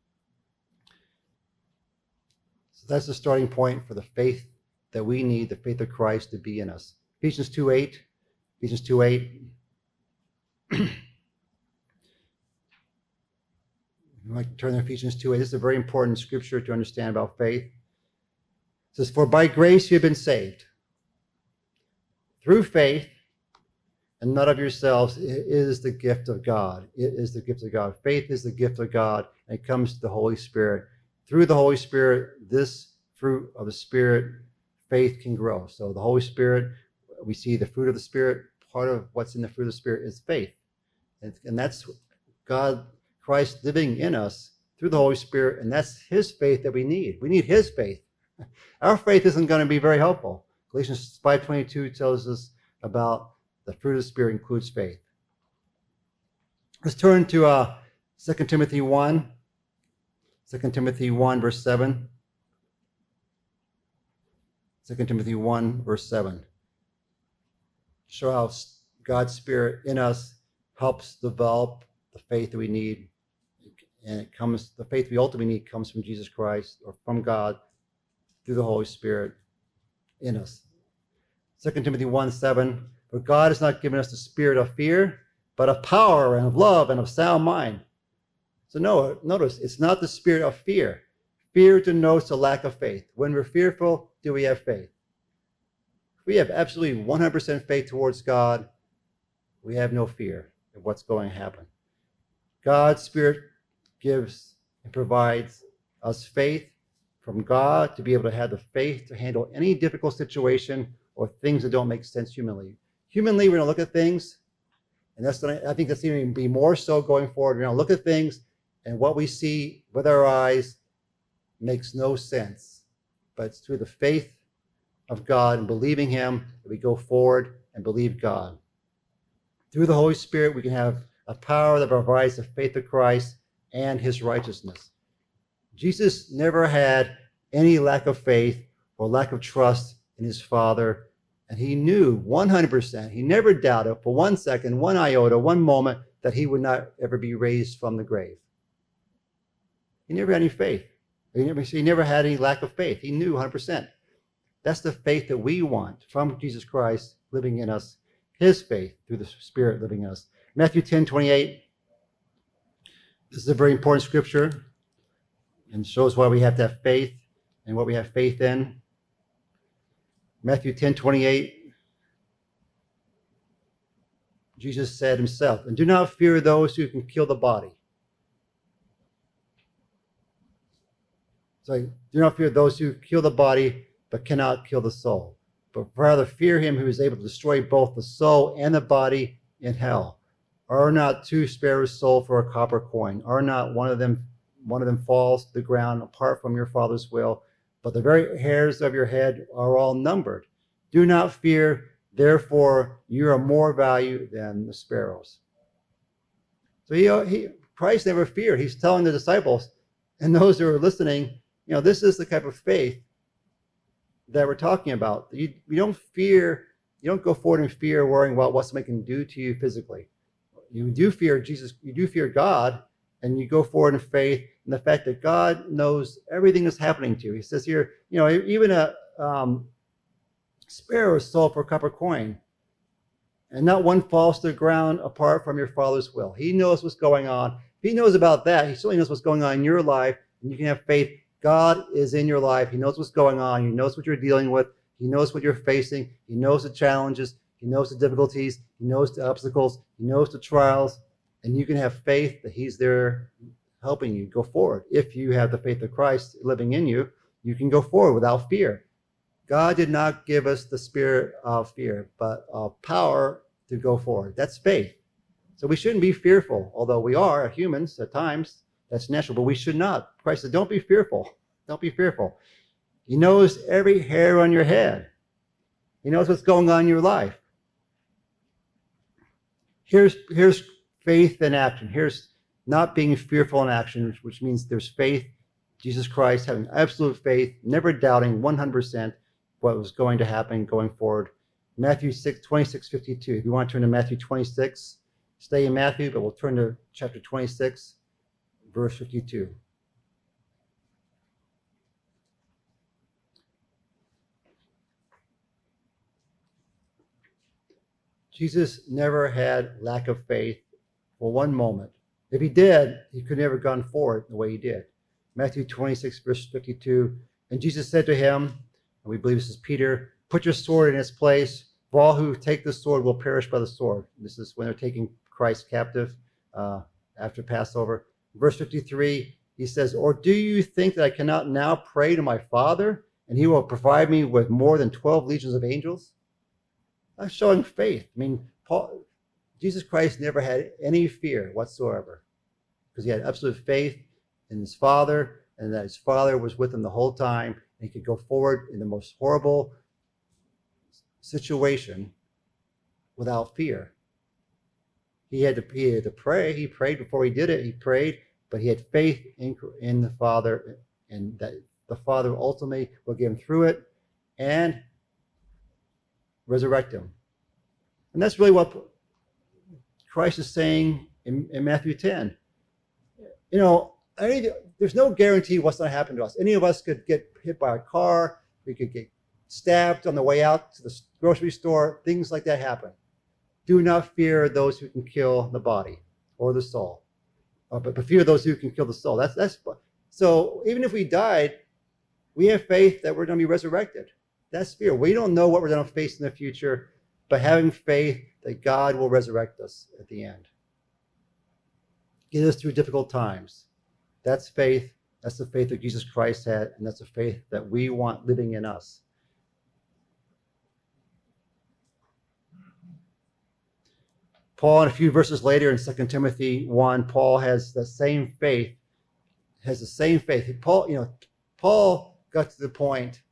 So that's the starting point for the faith that we need, the faith of Christ, to be in us. Ephesians two eight. Ephesians two eight. I'd like to turn to Ephesians two eight. This is a very important scripture to understand about faith. It says, for by grace you have been saved through faith, and not of yourselves. It is the gift of God. It is the gift of God. Faith is the gift of God, and it comes to the Holy Spirit. Through the Holy Spirit, this fruit of the Spirit, faith can grow. So the Holy Spirit, we see the fruit of the Spirit. Part of what's in the fruit of the Spirit is faith. And, and that's God, Christ living in us through the Holy Spirit, and that's his faith that we need. We need his faith. Our faith isn't going to be very helpful. Galatians five twenty-two tells us about the fruit of the Spirit includes faith. Let's turn to uh, Second Timothy one. Second Timothy one, verse seven. Second Timothy one, verse seven. Show how God's Spirit in us helps develop the faith that we need. And it comes, the faith we ultimately need comes from Jesus Christ, or from God through the Holy Spirit in us. Second Timothy one, seven. For God has not given us the spirit of fear, but of power and of love and of sound mind. So no, notice, it's not the spirit of fear. Fear denotes a lack of faith. When we're fearful, do we have faith? If we have absolutely one hundred percent faith towards God, we have no fear of what's going to happen. God's Spirit gives and provides us faith from God to be able to have the faith to handle any difficult situation or things that don't make sense humanly. Humanly, we're going to look at things, and that's going to, I think that's going to be more so going forward. We're going to look at things, and what we see with our eyes makes no sense. But it's through the faith of God and believing him that we go forward and believe God. Through the Holy Spirit, we can have a power that provides the faith of Christ and his righteousness. Jesus never had any lack of faith or lack of trust in his Father. And he knew one hundred percent, he never doubted for one second, one iota, one moment that he would not ever be raised from the grave. He never had any faith. He never, he never had any lack of faith. He knew one hundred percent. That's the faith that we want from Jesus Christ living in us, his faith through the Spirit living in us. Matthew ten twenty-eight. This is a very important scripture and shows why we have to have faith and what we have faith in. Matthew ten twenty-eight, Jesus said himself, and do not fear those who can kill the body. So do not fear those who kill the body but cannot kill the soul. but rather fear him who is able to destroy both the soul and the body in hell. Are not two sparrows sold for a copper coin? Are not one of them one of them falls to the ground apart from your Father's will? But the very hairs of your head are all numbered. Do not fear, therefore you are more value than the sparrows. So he, he Christ never feared. He's telling the disciples and those who are listening, you know, this is the type of faith that we're talking about. You, you don't fear, you don't go forward in fear worrying about what somebody can do to you physically. You do fear Jesus, you do fear God, and you go forward in faith in the fact that God knows everything that's happening to you. He says here, you know, even a um, sparrow is sold for a copper coin, and not one falls to the ground apart from your Father's will. He knows what's going on. If he knows about that, he certainly knows what's going on in your life, and you can have faith. God is in your life. He knows what's going on. He knows what you're dealing with. He knows what you're facing. He knows the challenges. He knows the difficulties. He knows the obstacles. He knows the trials. And you can have faith that he's there helping you go forward. If you have the faith of Christ living in you, you can go forward without fear. God did not give us the spirit of fear, but of power to go forward. That's faith. So we shouldn't be fearful, although we are humans at times. That's natural, but we should not. Christ said, don't be fearful. Don't be fearful. He knows every hair on your head. He knows what's going on in your life. Here's, here's faith in action. Here's not being fearful in action, which means there's faith, Jesus Christ, having absolute faith, never doubting one hundred percent what was going to happen going forward. Matthew six, twenty-six, fifty-two. If you want to turn to Matthew twenty-six, stay in Matthew, but we'll turn to chapter twenty-six, verse fifty-two. Jesus never had lack of faith for one moment. If he did, he could never have gone forward the way he did. Matthew twenty-six, verse fifty-two. And Jesus said to him, and we believe this is Peter, put your sword in its place, for all who take the sword will perish by the sword. This is when they're taking Christ captive uh, after Passover. Verse fifty-three, he says, or do you think that I cannot now pray to my Father, and he will provide me with more than twelve legions of angels? That's showing faith. I mean, Paul, Jesus Christ never had any fear whatsoever because he had absolute faith in his Father, and that his Father was with him the whole time, and he could go forward in the most horrible situation without fear. He had to, he had to pray. He prayed before he did it. He prayed, but he had faith in, in the Father, and that the Father ultimately will get him through it and resurrect him. And that's really what Christ is saying in, in Matthew ten. You know, any, there's no guarantee what's going to happen to us. Any of us could get hit by a car. We could get stabbed on the way out to the grocery store. Things like that happen. Do not fear those who can kill the body or the soul, uh, but, but fear those who can kill the soul. That's that's so. Even if we died, we have faith that we're going to be resurrected. That's fear. We don't know what we're going to face in the future, but having faith that God will resurrect us at the end, get us through difficult times. That's faith. That's the faith that Jesus Christ had, and that's the faith that we want living in us. Paul, in a few verses later in Second Timothy one, Paul has the same faith, has the same faith. Paul, you know, Paul got to the point,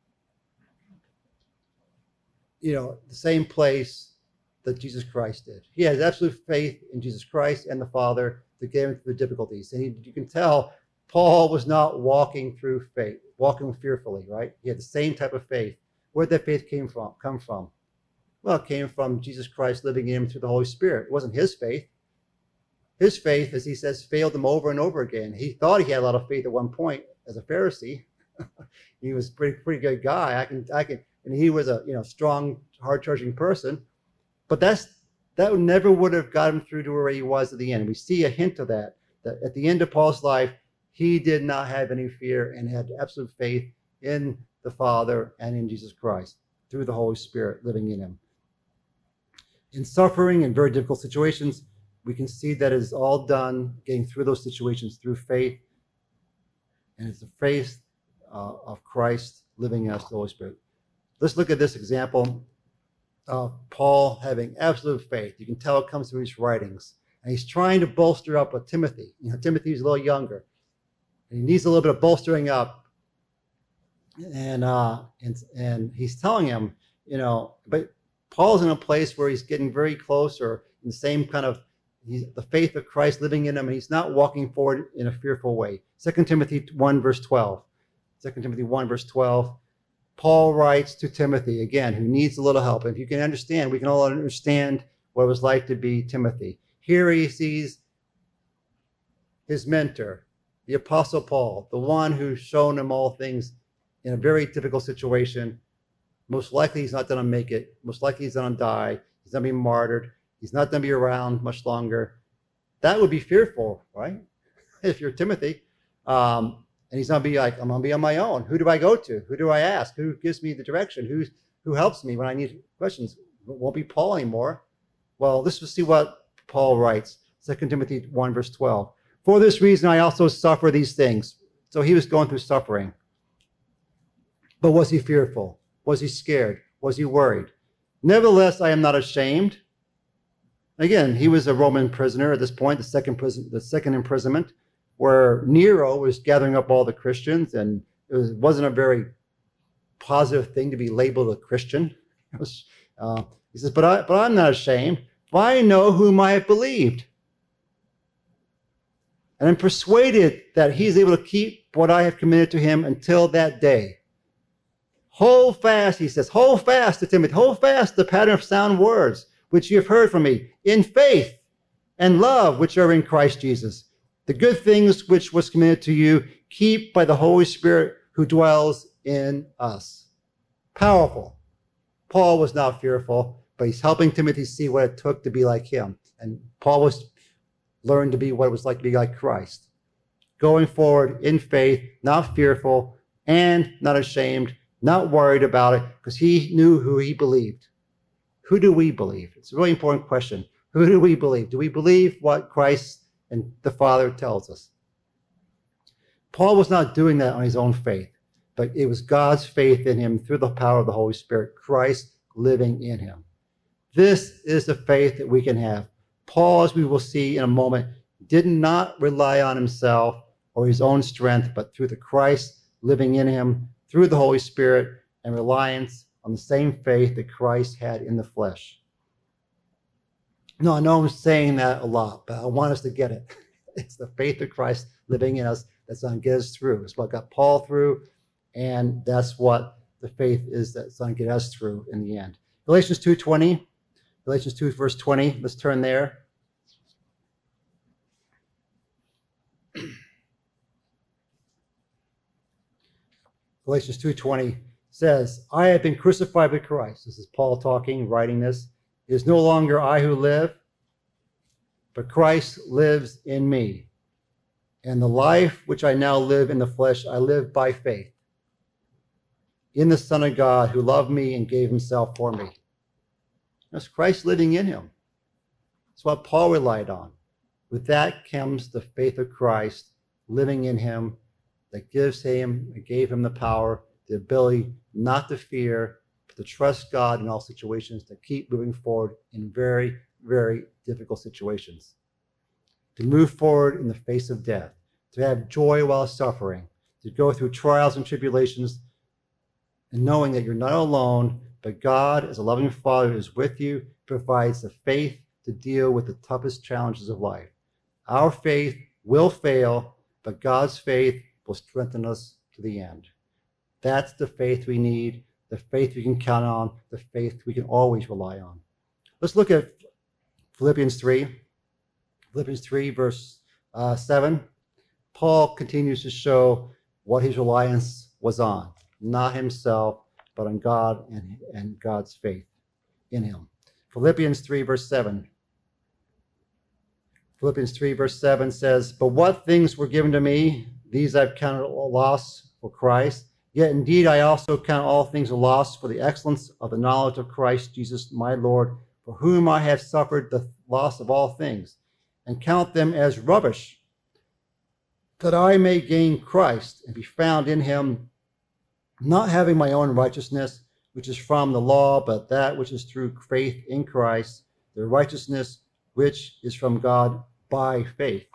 you know, the same place that Jesus Christ did. He had absolute faith in Jesus Christ and the Father to get him through the difficulties. And he, you can tell Paul was not walking through faith, walking fearfully, right? He had the same type of faith. Where did that faith came from, come from? Well, it came from Jesus Christ living in him through the Holy Spirit. It wasn't his faith. His faith, as he says, failed him over and over again. He thought he had a lot of faith at one point as a Pharisee. He was a pretty, pretty good guy. I can, I can, and he was a, you know, strong, hard-charging person. But that's that never would have got him through to where he was at the end. We see a hint of that, that at the end of Paul's life, he did not have any fear and had absolute faith in the Father and in Jesus Christ through the Holy Spirit living in him. In suffering and very difficult situations, we can see that it is all done getting through those situations through faith. And it's the faith uh, of Christ living in us, the Holy Spirit. Let's look at this example of Paul having absolute faith. You can tell it comes through his writings. And he's trying to bolster up with Timothy. You know, Timothy's a little younger. And he needs a little bit of bolstering up. And, uh, and, and he's telling him, you know, but Paul's in a place where he's getting very close, or in the same kind of, he's, the faith of Christ living in him, and he's not walking forward in a fearful way. Second Timothy one, verse twelve. Second Timothy one, verse twelve. Paul writes to Timothy, again, who needs a little help. If you can understand, we can all understand what it was like to be Timothy. Here he sees his mentor, the Apostle Paul, the one who's shown him all things in a very difficult situation. Most likely he's not going to make it. Most likely he's going to die. He's going to be martyred. He's not going to be around much longer. That would be fearful, right? If you're Timothy. Um, and he's going to be like, I'm going to be on my own. Who do I go to? Who do I ask? Who gives me the direction? Who, who helps me when I need questions? It won't be Paul anymore. Well, let's just see what Paul writes. Second Timothy one, verse twelve. For this reason I also suffer these things. So he was going through suffering. But was he fearful? Was he scared? Was he worried? Nevertheless, I am not ashamed. Again, he was a Roman prisoner at this point, the second prison, the second imprisonment, where Nero was gathering up all the Christians, and it was, wasn't a very positive thing to be labeled a Christian. It was, uh, he says, but, I, but I'm not ashamed, for I know whom I have believed. And I'm persuaded that he's able to keep what I have committed to him until that day. Hold fast, he says, hold fast to Timothy, hold fast the pattern of sound words, which you have heard from me, in faith and love, which are in Christ Jesus. The good things which was committed to you, keep by the Holy Spirit who dwells in us. Powerful. Paul was not fearful, but he's helping Timothy see what it took to be like him. And Paul was learned to be what it was like to be like Christ. Going forward in faith, not fearful and not ashamed, not worried about it, because he knew who he believed. Who do we believe? It's a really important question. Who do we believe? Do we believe what Christ and the Father tells us? Paul was not doing that on his own faith, but it was God's faith in him through the power of the Holy Spirit, Christ living in him. This is the faith that we can have. Paul, as we will see in a moment, did not rely on himself or his own strength, but through the Christ living in him, through the Holy Spirit, and reliance on the same faith that Christ had in the flesh. No, I know I'm saying that a lot, but I want us to get it. It's the faith of Christ living in us that's going to get us through. It's what got Paul through, and that's what the faith is that's going to get us through in the end. Galatians two twenty, Galatians two, verse twenty. Let's turn there. Galatians two twenty says, I have been crucified with Christ. This is Paul talking, writing this. It is no longer I who live, but Christ lives in me. And the life which I now live in the flesh, I live by faith in the Son of God who loved me and gave himself for me. That's Christ living in him. That's what Paul relied on. With that comes the faith of Christ living in him, that gives him, and gave him the power, the ability not to fear, but to trust God in all situations, to keep moving forward in very, very difficult situations, to move forward in the face of death, to have joy while suffering, to go through trials and tribulations, and knowing that you're not alone, but God, as a loving Father, is with you, provides the faith to deal with the toughest challenges of life. Our faith will fail, but God's faith will strengthen us to the end. That's the faith we need, the faith we can count on, the faith we can always rely on. Let's look at Philippians three. Philippians three, verse uh, seven. Paul continues to show what his reliance was on, not himself, but on God and, and God's faith in him. Philippians three, verse seven. Philippians three, verse seven says, but what things were given to me, these I've counted a loss for Christ. Yet indeed I also count all things a loss for the excellence of the knowledge of Christ Jesus my Lord, for whom I have suffered the loss of all things, and count them as rubbish, that I may gain Christ and be found in him, not having my own righteousness, which is from the law, but that which is through faith in Christ, the righteousness which is from God by faith.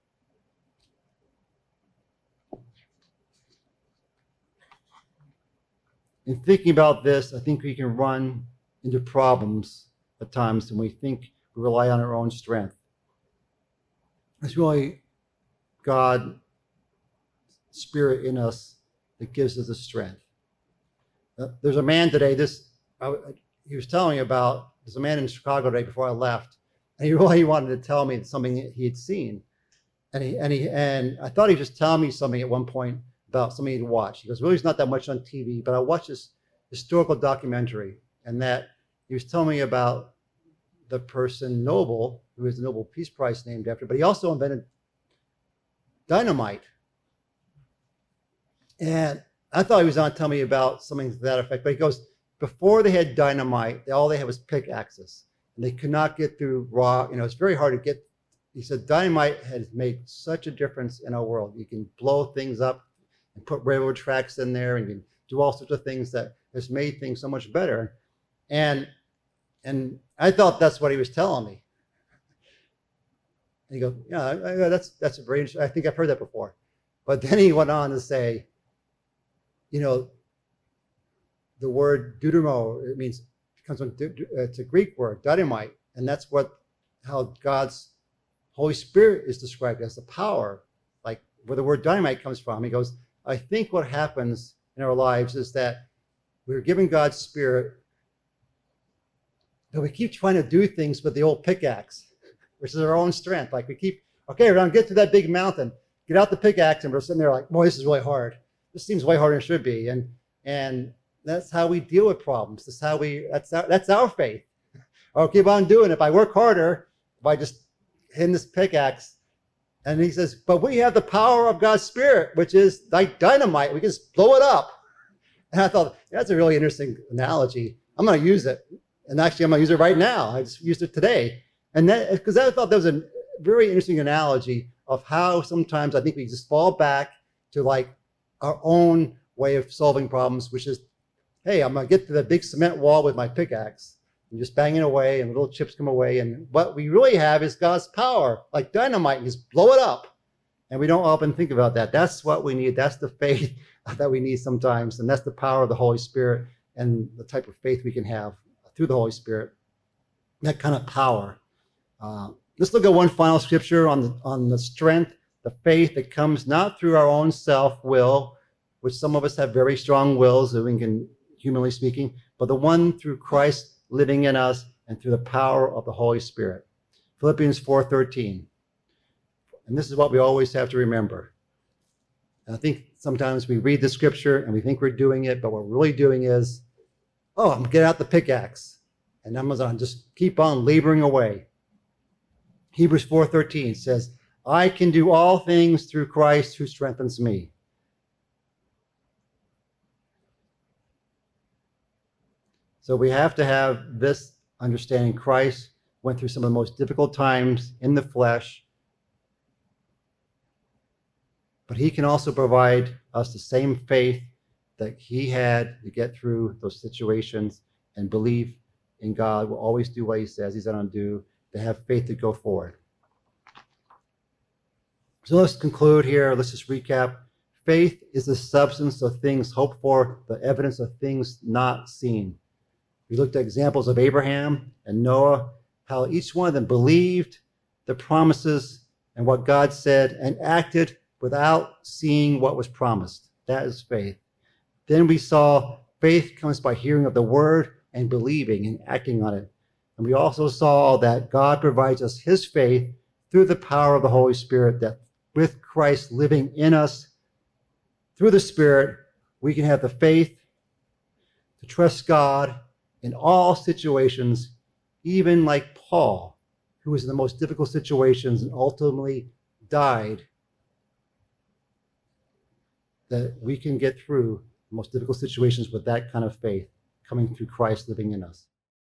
In thinking about this, I think we can run into problems at times when we think we rely on our own strength. It's really God's Spirit in us that gives us the strength. Uh, there's a man today, this I, he was telling me about, there's a man in Chicago today before I left, and he really wanted to tell me something he had seen. And he and he and I thought he was just telling me something at one point about something he'd watched. He goes, really, it's not that much on T V, but I watched this historical documentary, and that he was telling me about the person Nobel, who is the Nobel Peace Prize named after, but he also invented dynamite. And I thought he was on to tell me about something to that effect, but he goes, before they had dynamite, all they had was pickaxes, and they could not get through raw, you know, it's very hard to get. He said, dynamite has made such a difference in our world. You can blow things up and put railroad tracks in there, and you can do all sorts of things that has made things so much better. And and I thought that's what he was telling me. And he goes, yeah, I, I, that's that's a very interesting. I think I've heard that before. But then he went on to say, you know, the word deutermo, it means, it comes from, it's a Greek word, dynamite, and that's what, how God's Holy Spirit is described as the power, like where the word dynamite comes from. He goes, I think what happens in our lives is that we're given God's Spirit, but we keep trying to do things with the old pickaxe, which is our own strength. Like we keep, okay, we're gonna get to that big mountain, get out the pickaxe, and we're sitting there like, boy, this is really hard. This seems way harder than it should be. And and that's how we deal with problems. That's how we, that's our, that's our faith. I'll keep on doing it. If I work harder, if I just hit this pickaxe. And he says, but we have the power of God's Spirit, which is like dynamite. We can just blow it up. And I thought, that's a really interesting analogy. I'm going to use it. And actually, I'm going to use it right now. I just used it today. And that, because I thought that was a very interesting analogy of how sometimes I think we just fall back to like our own way of solving problems, which is, hey, I'm going to get to the big cement wall with my pickaxe and just bang it away and little chips come away. And what we really have is God's power, like dynamite, and just blow it up. And we don't often think about that. That's what we need. That's the faith that we need sometimes. And that's the power of the Holy Spirit and the type of faith we can have through the Holy Spirit, that kind of power. Uh, let's look at one final scripture on the, on the strength, the faith that comes not through our own self-will, which some of us have very strong wills, that we can, humanly speaking, but the one through Christ living in us and through the power of the Holy Spirit. Philippians four thirteen. And this is what we always have to remember. And I think sometimes we read the scripture and we think we're doing it, but what we're really doing is, oh, I'm gonna get out the pickaxe and I'm gonna just keep on laboring away. Hebrews four thirteen says, I can do all things through Christ who strengthens me. So we have to have this understanding. Christ went through some of the most difficult times in the flesh, but he can also provide us the same faith that he had to get through those situations, and believe in God. Will always do what he says he's going to do, to have faith to go forward. So let's conclude here. Let's just recap. Faith is the substance of things hoped for, the evidence of things not seen. We looked at examples of Abraham and Noah, how each one of them believed the promises and what God said and acted without seeing what was promised. That is faith. Then we saw faith comes by hearing of the word and believing and acting on it. And we also saw that God provides us his faith through the power of the Holy Spirit, that with Christ living in us through the Spirit, we can have the faith to trust God in all situations, even like Paul, who was in the most difficult situations and ultimately died, that we can get through the most difficult situations with that kind of faith coming through Christ living in us.